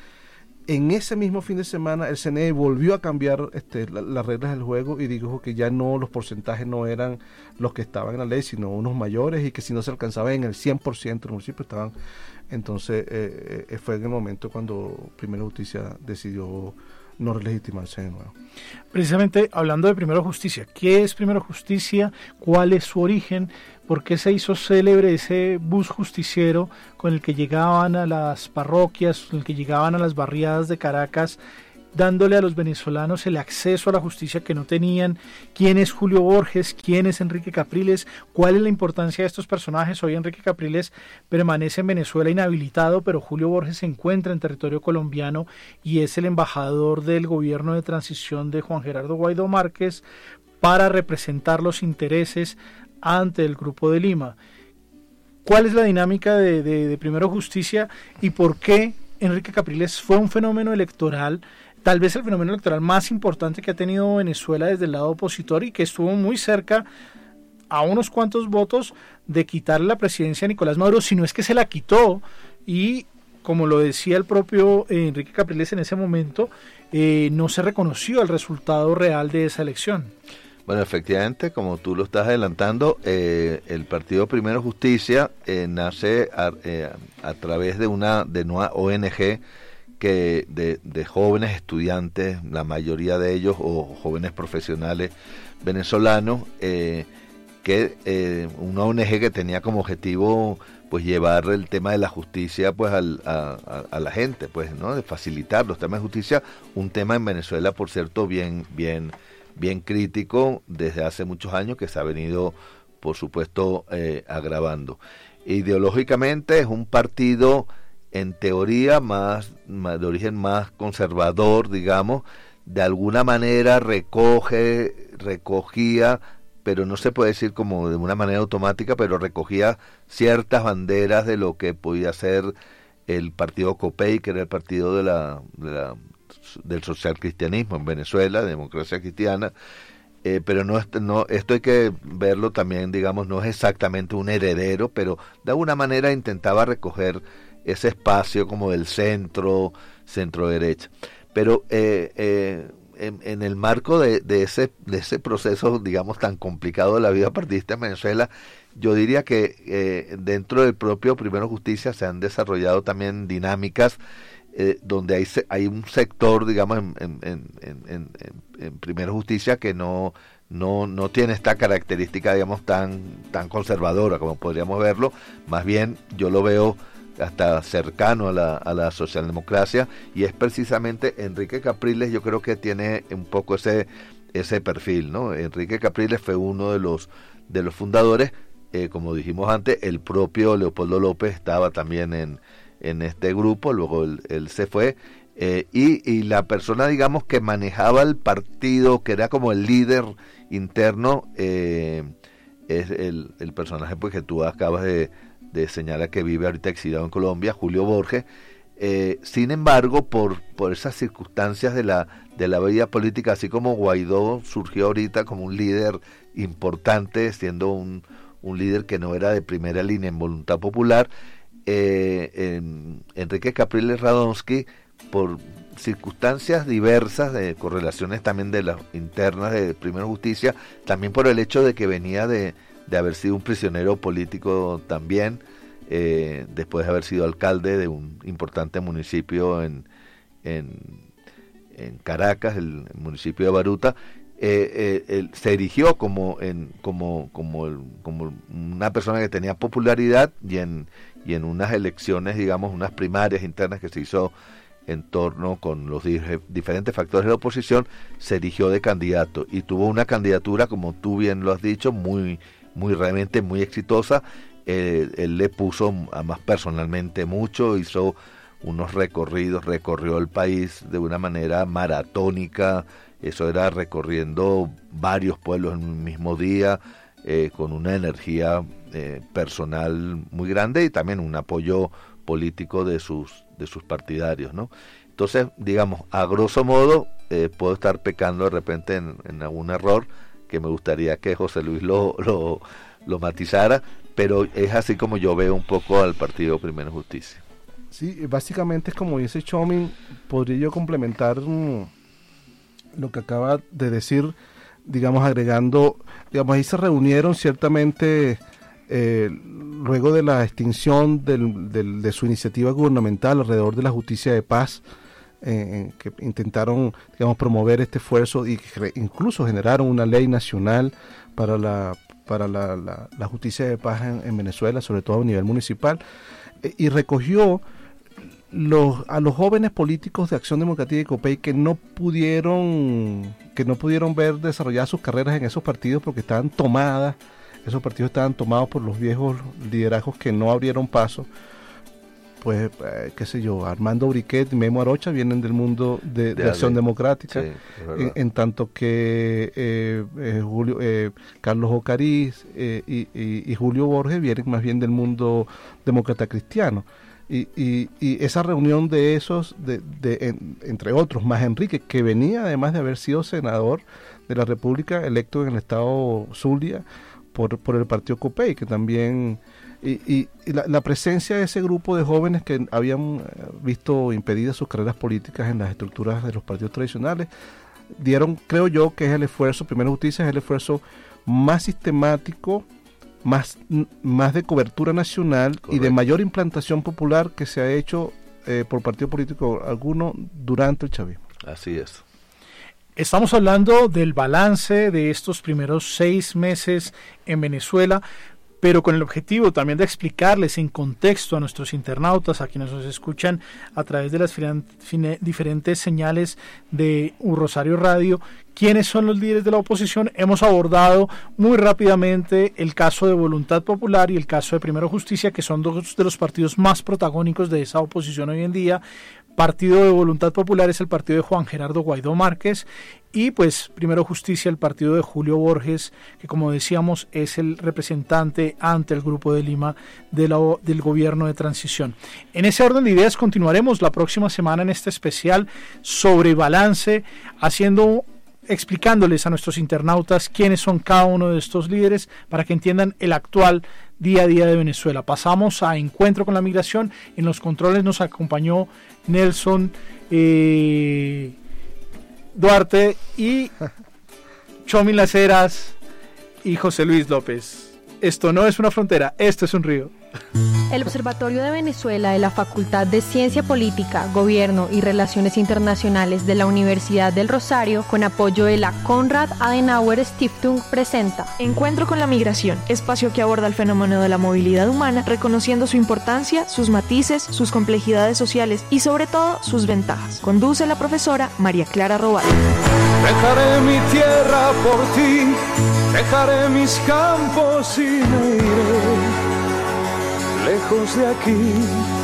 En ese mismo fin de semana el C N E volvió a cambiar este, la, las reglas del juego y dijo que ya no, los porcentajes no eran los que estaban en la ley, sino unos mayores, y que si no se alcanzaba en el cien por ciento de los municipios estaban. Entonces eh, eh, fue en el momento cuando Primera Justicia decidió no legitimarse de nuevo. Precisamente hablando de Primera Justicia, ¿qué es Primera Justicia? ¿Cuál es su origen? ¿Por qué se hizo célebre ese bus justiciero con el que llegaban a las parroquias, con el que llegaban a las barriadas de Caracas, dándole a los venezolanos el acceso a la justicia que no tenían? ¿Quién es Julio Borges? ¿Quién es Enrique Capriles? ¿Cuál es la importancia de estos personajes? Hoy Enrique Capriles permanece en Venezuela inhabilitado, pero Julio Borges se encuentra en territorio colombiano y es el embajador del gobierno de transición de Juan Gerardo Guaidó Márquez para representar los intereses ante el Grupo de Lima. ¿Cuál es la dinámica de, de, de Primera Justicia y por qué Enrique Capriles fue un fenómeno electoral, tal vez el fenómeno electoral más importante que ha tenido Venezuela desde el lado opositor, y que estuvo muy cerca, a unos cuantos votos, de quitarle la presidencia a Nicolás Maduro, si no es que se la quitó? Y como lo decía el propio eh, Enrique Capriles en ese momento, eh, no se reconoció el resultado real de esa elección. Bueno, efectivamente, como tú lo estás adelantando, eh, el partido Primera Justicia eh, nace a, eh, a través de una, de una O N G que de, de jóvenes estudiantes, la mayoría de ellos, o jóvenes profesionales venezolanos, eh, que eh, una O N G que tenía como objetivo pues llevar el tema de la justicia pues al, a, a, a la gente, pues, ¿no? De facilitar los temas de justicia, un tema en Venezuela, por cierto, bien, bien bien crítico desde hace muchos años, que se ha venido, por supuesto, eh, agravando. Ideológicamente es un partido, en teoría, más, más de origen más conservador, digamos, de alguna manera recoge, recogía, pero no se puede decir como de una manera automática, pero recogía ciertas banderas de lo que podía ser el partido COPEI, que era el partido de la... De la del socialcristianismo en Venezuela, democracia cristiana, eh, pero no, no esto hay que verlo también, digamos, no es exactamente un heredero, pero de alguna manera intentaba recoger ese espacio como del centro, centro derecha. Pero eh, eh, en, en el marco de, de ese de ese proceso, digamos, tan complicado de la vida partidista en Venezuela, yo diría que eh, dentro del propio Primera Justicia se han desarrollado también dinámicas eh, donde hay, hay un sector, digamos, en, en, en, en, en, en Primera Justicia que no, no, no tiene esta característica, digamos, tan, tan conservadora como podríamos verlo. Más bien yo lo veo hasta cercano a la, a la socialdemocracia, y es precisamente Enrique Capriles. Yo creo que tiene un poco ese, ese perfil, ¿no? Enrique Capriles fue uno de los, de los fundadores. Eh, como dijimos antes, el propio Leopoldo López estaba también en, en este grupo, luego él, él se fue, eh, y, y la persona, digamos, que manejaba el partido, que era como el líder interno, eh, es el, el personaje pues que tú acabas de, de señalar, que vive ahorita exiliado en Colombia, Julio Borges. Eh, sin embargo, por, por esas circunstancias de la, de la vida política, así como Guaidó surgió ahorita como un líder importante, siendo un un líder que no era de primera línea en Voluntad Popular, eh, en Enrique Capriles Radonsky, por circunstancias diversas, de correlaciones también de las internas de Primera Justicia, también por el hecho de que venía de, de haber sido un prisionero político también, eh, después de haber sido alcalde de un importante municipio en, en, en Caracas, el, el municipio de Baruta. Eh, eh, él se erigió como en como como el, como una persona que tenía popularidad, y en y en unas elecciones, digamos, unas primarias internas que se hizo en torno con los dif- diferentes factores de la oposición, se erigió de candidato y tuvo una candidatura, como tú bien lo has dicho, muy muy realmente muy exitosa. Eh, él le puso además personalmente mucho, hizo unos recorridos, recorrió el país de una manera maratónica. Eso era recorriendo varios pueblos en un mismo día, eh, con una energía eh, personal muy grande, y también un apoyo político de sus de sus partidarios, ¿no? Entonces, digamos, a grosso modo, eh, puedo estar pecando de repente en, en algún error, que me gustaría que José Luis lo, lo, lo matizara, pero es así como yo veo un poco al partido Primera Justicia. Sí, básicamente es como dice Tchomin. Podría yo complementar mmm, lo que acaba de decir, digamos, agregando, digamos, ahí se reunieron ciertamente eh, luego de la extinción del, del, de su iniciativa gubernamental alrededor de la justicia de paz, eh, que intentaron, digamos, promover este esfuerzo, y que incluso generaron una ley nacional para la para la, la, la justicia de paz en, en Venezuela, sobre todo a nivel municipal, eh, y recogió Los, a los jóvenes políticos de Acción Democrática y COPEI que no pudieron que no pudieron ver desarrollar sus carreras en esos partidos porque estaban tomadas, esos partidos estaban tomados por los viejos liderazgos que no abrieron paso. Pues, eh, qué sé yo, Armando Briquet y Memo Arocha vienen del mundo de, de, de Acción Democrática, sí, en, en tanto que eh, eh, Julio, eh, Carlos Ocariz eh, y, y, y Julio Borges vienen más bien del mundo demócrata cristiano. Y, y, y esa reunión de esos, de, de, en, entre otros, más Enrique, que venía además de haber sido senador de la República, electo en el estado Zulia por, por el partido COPEI, que también, y, y, y la, la presencia de ese grupo de jóvenes que habían visto impedidas sus carreras políticas en las estructuras de los partidos tradicionales, dieron, creo yo, que es el esfuerzo, Primera Justicia es el esfuerzo más sistemático, más, más de cobertura nacional, correcto, y de mayor implantación popular que se ha hecho eh, por partido político alguno durante el chavismo. Así es. Estamos hablando del balance de estos primeros seis meses en Venezuela, pero con el objetivo también de explicarles en contexto a nuestros internautas, a quienes nos escuchan a través de las diferentes señales de Un Rosario Radio, quiénes son los líderes de la oposición. Hemos abordado muy rápidamente el caso de Voluntad Popular y el caso de Primera Justicia, que son dos de los partidos más protagónicos de esa oposición hoy en día. Partido de Voluntad Popular es el partido de Juan Gerardo Guaidó Márquez, y pues Primera Justicia, el partido de Julio Borges, que como decíamos es el representante ante el Grupo de Lima de la, del gobierno de transición. En ese orden de ideas continuaremos la próxima semana en este especial sobre balance, haciendo explicándoles a nuestros internautas quiénes son cada uno de estos líderes para que entiendan el actual día a día de Venezuela. Pasamos a Encuentro con la Migración. En los controles nos acompañó Nelson eh, Duarte y Tchomin Las Heras y José Luis López. Esto no es una frontera, esto es un río. El Observatorio de Venezuela de la Facultad de Ciencia Política, Gobierno y Relaciones Internacionales de la Universidad del Rosario, con apoyo de la Konrad Adenauer Stiftung, presenta Encuentro con la migración, espacio que aborda el fenómeno de la movilidad humana, reconociendo su importancia, sus matices, sus complejidades sociales y sobre todo sus ventajas. Conduce la profesora María Clara Robal. Dejaré mi tierra por ti, dejaré mis campos y me iré lejos de aquí.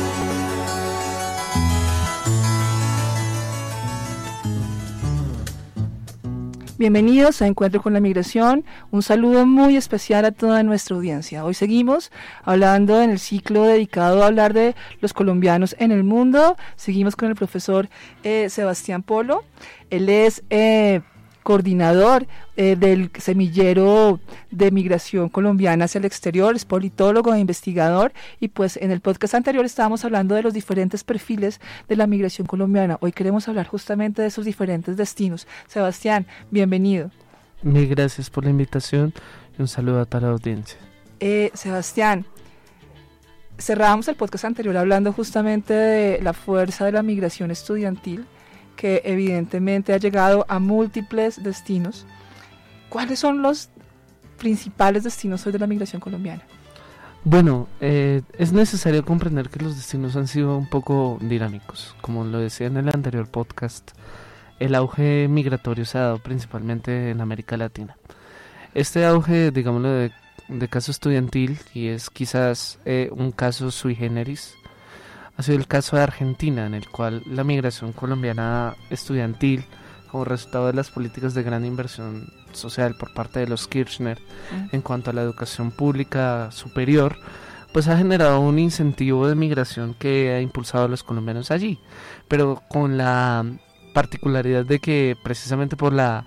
Bienvenidos a Encuentro con la Migración, un saludo muy especial a toda nuestra audiencia. Hoy seguimos hablando en el ciclo dedicado a hablar de los colombianos en el mundo. Seguimos con el profesor eh, Sebastián Polo. Él es eh, coordinador eh, del semillero de migración colombiana hacia el exterior, es politólogo e investigador, y pues en el podcast anterior estábamos hablando de los diferentes perfiles de la migración colombiana. Hoy queremos hablar justamente de esos diferentes destinos. Sebastián, bienvenido. Mil gracias por la invitación y un saludo a toda la audiencia. Eh, Sebastián, cerrábamos el podcast anterior hablando justamente de la fuerza de la migración estudiantil, que evidentemente ha llegado a múltiples destinos. ¿Cuáles son los principales destinos hoy de la migración colombiana? Bueno, eh, es necesario comprender que los destinos han sido un poco dinámicos. Como lo decía en el anterior podcast, el auge migratorio se ha dado principalmente en América Latina. Este auge, digámoslo, de, de caso estudiantil, y es quizás eh, un caso sui generis, ha sido el caso de Argentina, en el cual la migración colombiana estudiantil, como resultado de las políticas de gran inversión social por parte de los Kirchner mm. en cuanto a la educación pública superior, pues ha generado un incentivo de migración que ha impulsado a los colombianos allí, pero con la particularidad de que precisamente por la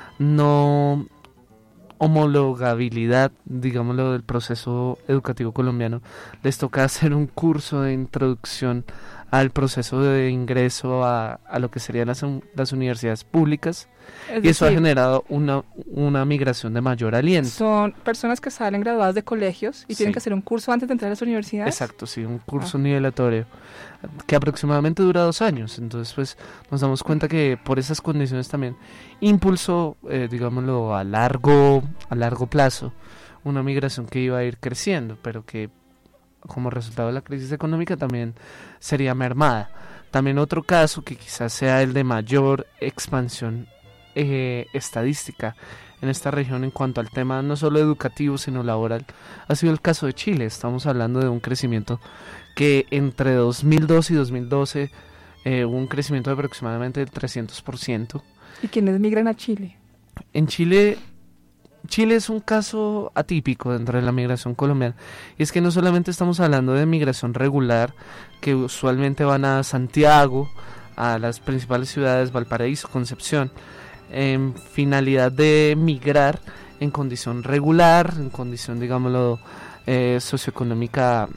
no homologabilidad, digámoslo, del proceso educativo colombiano, les toca hacer un curso de introducción al proceso de ingreso a, a lo que serían las, las universidades públicas, es y decir, eso ha generado una, una migración de mayor aliento. Son personas que salen graduadas de colegios y sí. tienen que hacer un curso antes de entrar a las universidades. Exacto, sí, un curso ah. nivelatorio que aproximadamente dura dos años. Entonces, pues, nos damos cuenta que por esas condiciones también impulsó, eh, digámoslo, a largo, a largo plazo, una migración que iba a ir creciendo, pero que como resultado de la crisis económica también sería mermada. También otro caso que quizás sea el de mayor expansión eh, estadística en esta región en cuanto al tema no solo educativo sino laboral, ha sido el caso de Chile. Estamos hablando de un crecimiento que entre dos mil dos y dos mil doce eh, hubo un crecimiento de aproximadamente del trescientos por ciento. ¿Y quiénes migran a Chile? En Chile... Chile es un caso atípico dentro de la migración colombiana, y es que no solamente estamos hablando de migración regular, que usualmente van a Santiago, a las principales ciudades, Valparaíso, Concepción, en finalidad de migrar en condición regular, en condición, digámoslo, eh, socioeconómica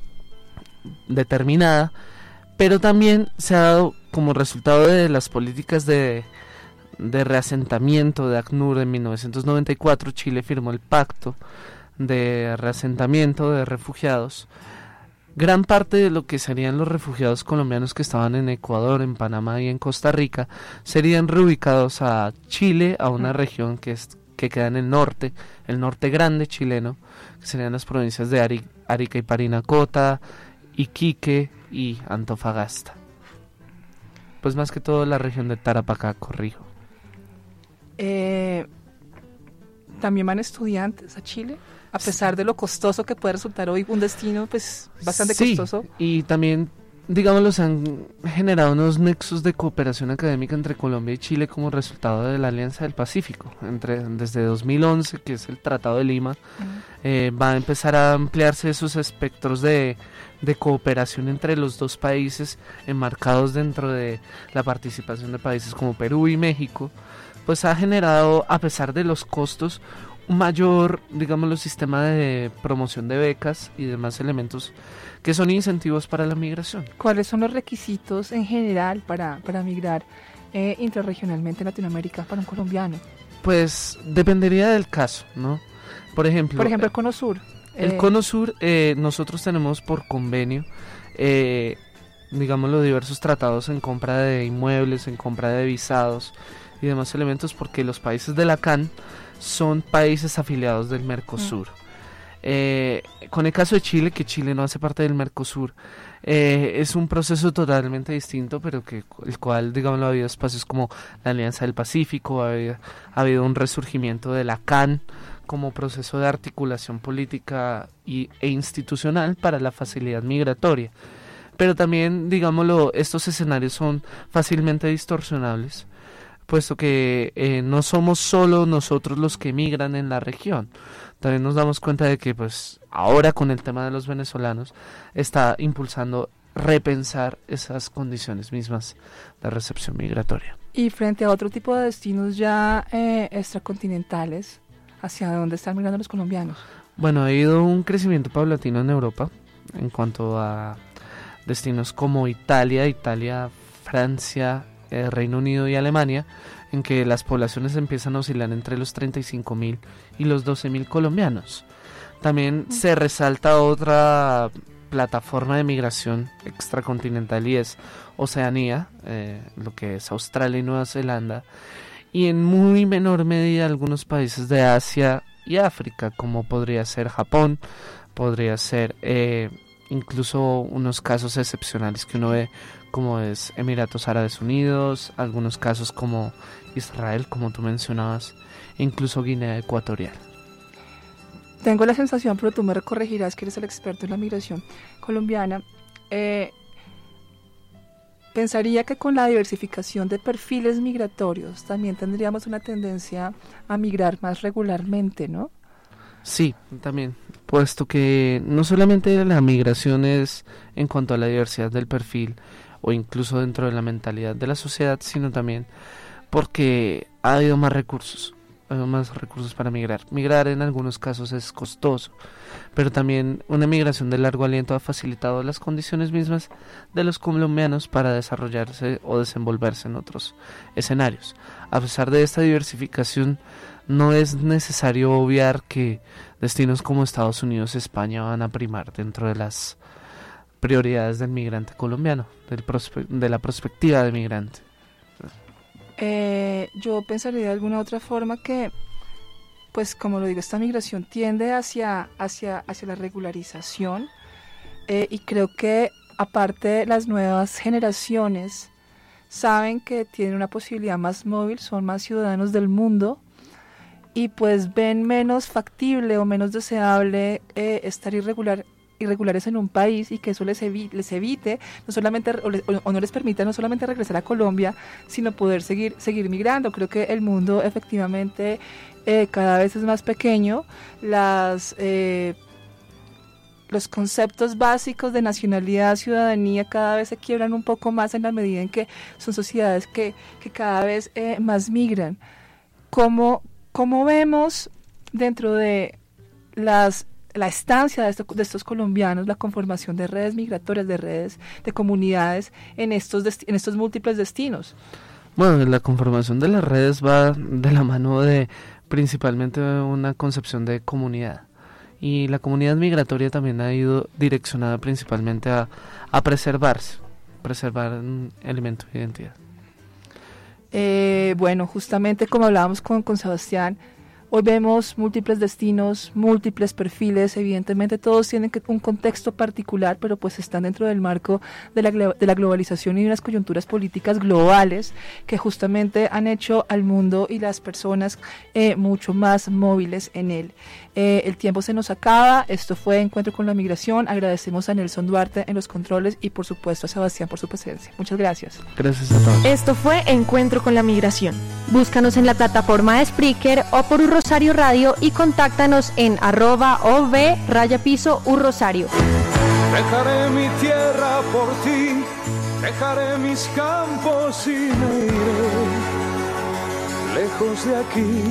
determinada, pero también se ha dado como resultado de las políticas de... de reasentamiento de ACNUR en mil novecientos noventa y cuatro. Chile firmó el pacto de reasentamiento de refugiados. Gran parte de lo que serían los refugiados colombianos que estaban en Ecuador, en Panamá y en Costa Rica serían reubicados a Chile, a una región que, es, que queda en el norte, el norte grande chileno, que serían las provincias de Ari, Arica y Parinacota, Iquique y Antofagasta. Pues más que todo la región de Tarapacá, corrijo. Eh, ¿También van estudiantes a Chile? A pesar de lo costoso que puede resultar hoy un destino pues bastante sí, costoso. Y también, digámoslo, se han generado unos nexos de cooperación académica entre Colombia y Chile como resultado de la Alianza del Pacífico. Entre, desde dos mil once, que es el Tratado de Lima, uh-huh. eh, va a empezar a ampliarse esos espectros de, de cooperación entre los dos países, enmarcados dentro de la participación de países como Perú y México. Pues ha generado, a pesar de los costos, un mayor, digámoslo, sistema de promoción de becas y demás elementos que son incentivos para la migración. ¿Cuáles son los requisitos en general para, para migrar eh, intrarregionalmente en Latinoamérica para un colombiano? Pues dependería del caso, ¿no? Por ejemplo... Por ejemplo, el Cono Sur. El Eh, Cono Sur, eh, nosotros tenemos por convenio, eh, digámoslo, diversos tratados en compra de inmuebles, en compra de visados y demás elementos, porque los países de la C A N son países afiliados del Mercosur. Mm. Eh, con el caso de Chile, que Chile no hace parte del Mercosur, eh, es un proceso totalmente distinto, pero que el cual, digámoslo, ha habido espacios como la Alianza del Pacífico, ha habido, ha habido un resurgimiento de la C A N como proceso de articulación política y, e institucional para la facilidad migratoria. Pero también, digámoslo, estos escenarios son fácilmente distorsionables, puesto que eh, no somos solo nosotros los que migran en la región. También nos damos cuenta de que pues ahora con el tema de los venezolanos está impulsando repensar esas condiciones mismas de recepción migratoria. Y frente a otro tipo de destinos ya eh, extracontinentales, ¿hacia dónde están migrando los colombianos? Bueno, ha habido un crecimiento paulatino en Europa en cuanto a destinos como Italia, Italia, Francia, eh, Reino Unido y Alemania, en que las poblaciones empiezan a oscilar entre los treinta y cinco mil y los doce mil colombianos. También mm. se resalta otra plataforma de migración extracontinental y es Oceanía, eh, lo que es Australia y Nueva Zelanda, y en muy menor medida algunos países de Asia y África, como podría ser Japón, podría ser eh, incluso unos casos excepcionales que uno ve, como es Emiratos Árabes Unidos, algunos casos como Israel, como tú mencionabas, e incluso Guinea Ecuatorial. Tengo la sensación, pero tú me corregirás que eres el experto en la migración colombiana, eh, pensaría que con la diversificación de perfiles migratorios también tendríamos una tendencia a migrar más regularmente, ¿no? Sí, también, puesto que no solamente la migración es en cuanto a la diversidad del perfil o incluso dentro de la mentalidad de la sociedad, sino también porque ha habido más recursos, ha habido más recursos para migrar. Migrar en algunos casos es costoso, pero también una migración de largo aliento ha facilitado las condiciones mismas de los colombianos para desarrollarse o desenvolverse en otros escenarios. A pesar de esta diversificación, no es necesario obviar que destinos como Estados Unidos y España van a primar dentro de las prioridades del migrante colombiano, del prospe- de la perspectiva del migrante. Eh, yo pensaría de alguna otra forma que, pues como lo digo, esta migración tiende hacia, hacia, hacia la regularización eh, y creo que aparte las nuevas generaciones saben que tienen una posibilidad más móvil, son más ciudadanos del mundo y pues ven menos factible o menos deseable eh, estar irregular irregulares en un país y que eso les, evi- les evite no solamente o, le, o no les permita no solamente regresar a Colombia, sino poder seguir seguir migrando. Creo que el mundo efectivamente eh, cada vez es más pequeño, las eh, los conceptos básicos de nacionalidad, ciudadanía cada vez se quiebran un poco más en la medida en que son sociedades que, que cada vez eh, más migran. ¿Cómo, cómo vemos dentro de las la estancia de, esto, de estos colombianos, la conformación de redes migratorias, de redes, de comunidades en estos, desti- en estos múltiples destinos? Bueno, la conformación de las redes va de la mano de principalmente una concepción de comunidad. Y la comunidad migratoria también ha ido direccionada principalmente a, a preservarse, preservar un elemento de identidad. Eh, bueno, justamente como hablábamos con, con Sebastián, hoy vemos múltiples destinos, múltiples perfiles, evidentemente todos tienen que, un contexto particular, pero pues están dentro del marco de la, de la globalización y de unas coyunturas políticas globales que justamente han hecho al mundo y las personas eh, mucho más móviles en él. Eh, el tiempo se nos acaba, esto fue Encuentro con la Migración, agradecemos a Nelson Duarte en los controles y por supuesto a Sebastián por su presencia. Muchas gracias. Gracias a todos. Esto fue Encuentro con la Migración. Búscanos en la plataforma de Spreaker o por Urrosario Radio y contáctanos en arroba ov raya piso urrosario. Dejaré mi tierra por ti, dejaré mis campos y me iré lejos de aquí.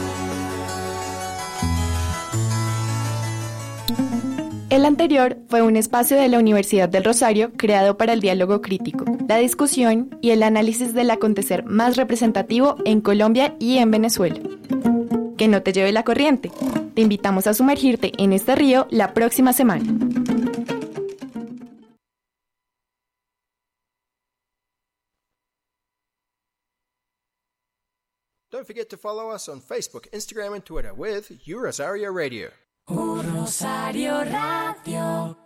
El anterior fue un espacio de la Universidad del Rosario creado para el diálogo crítico, la discusión y el análisis del acontecer más representativo en Colombia y en Venezuela. Que no te lleve la corriente. Te invitamos a sumergirte en este río la próxima semana. Don't forget to follow us on Facebook, Instagram, and Twitter with U Rosario Radio. U Rosario Radio.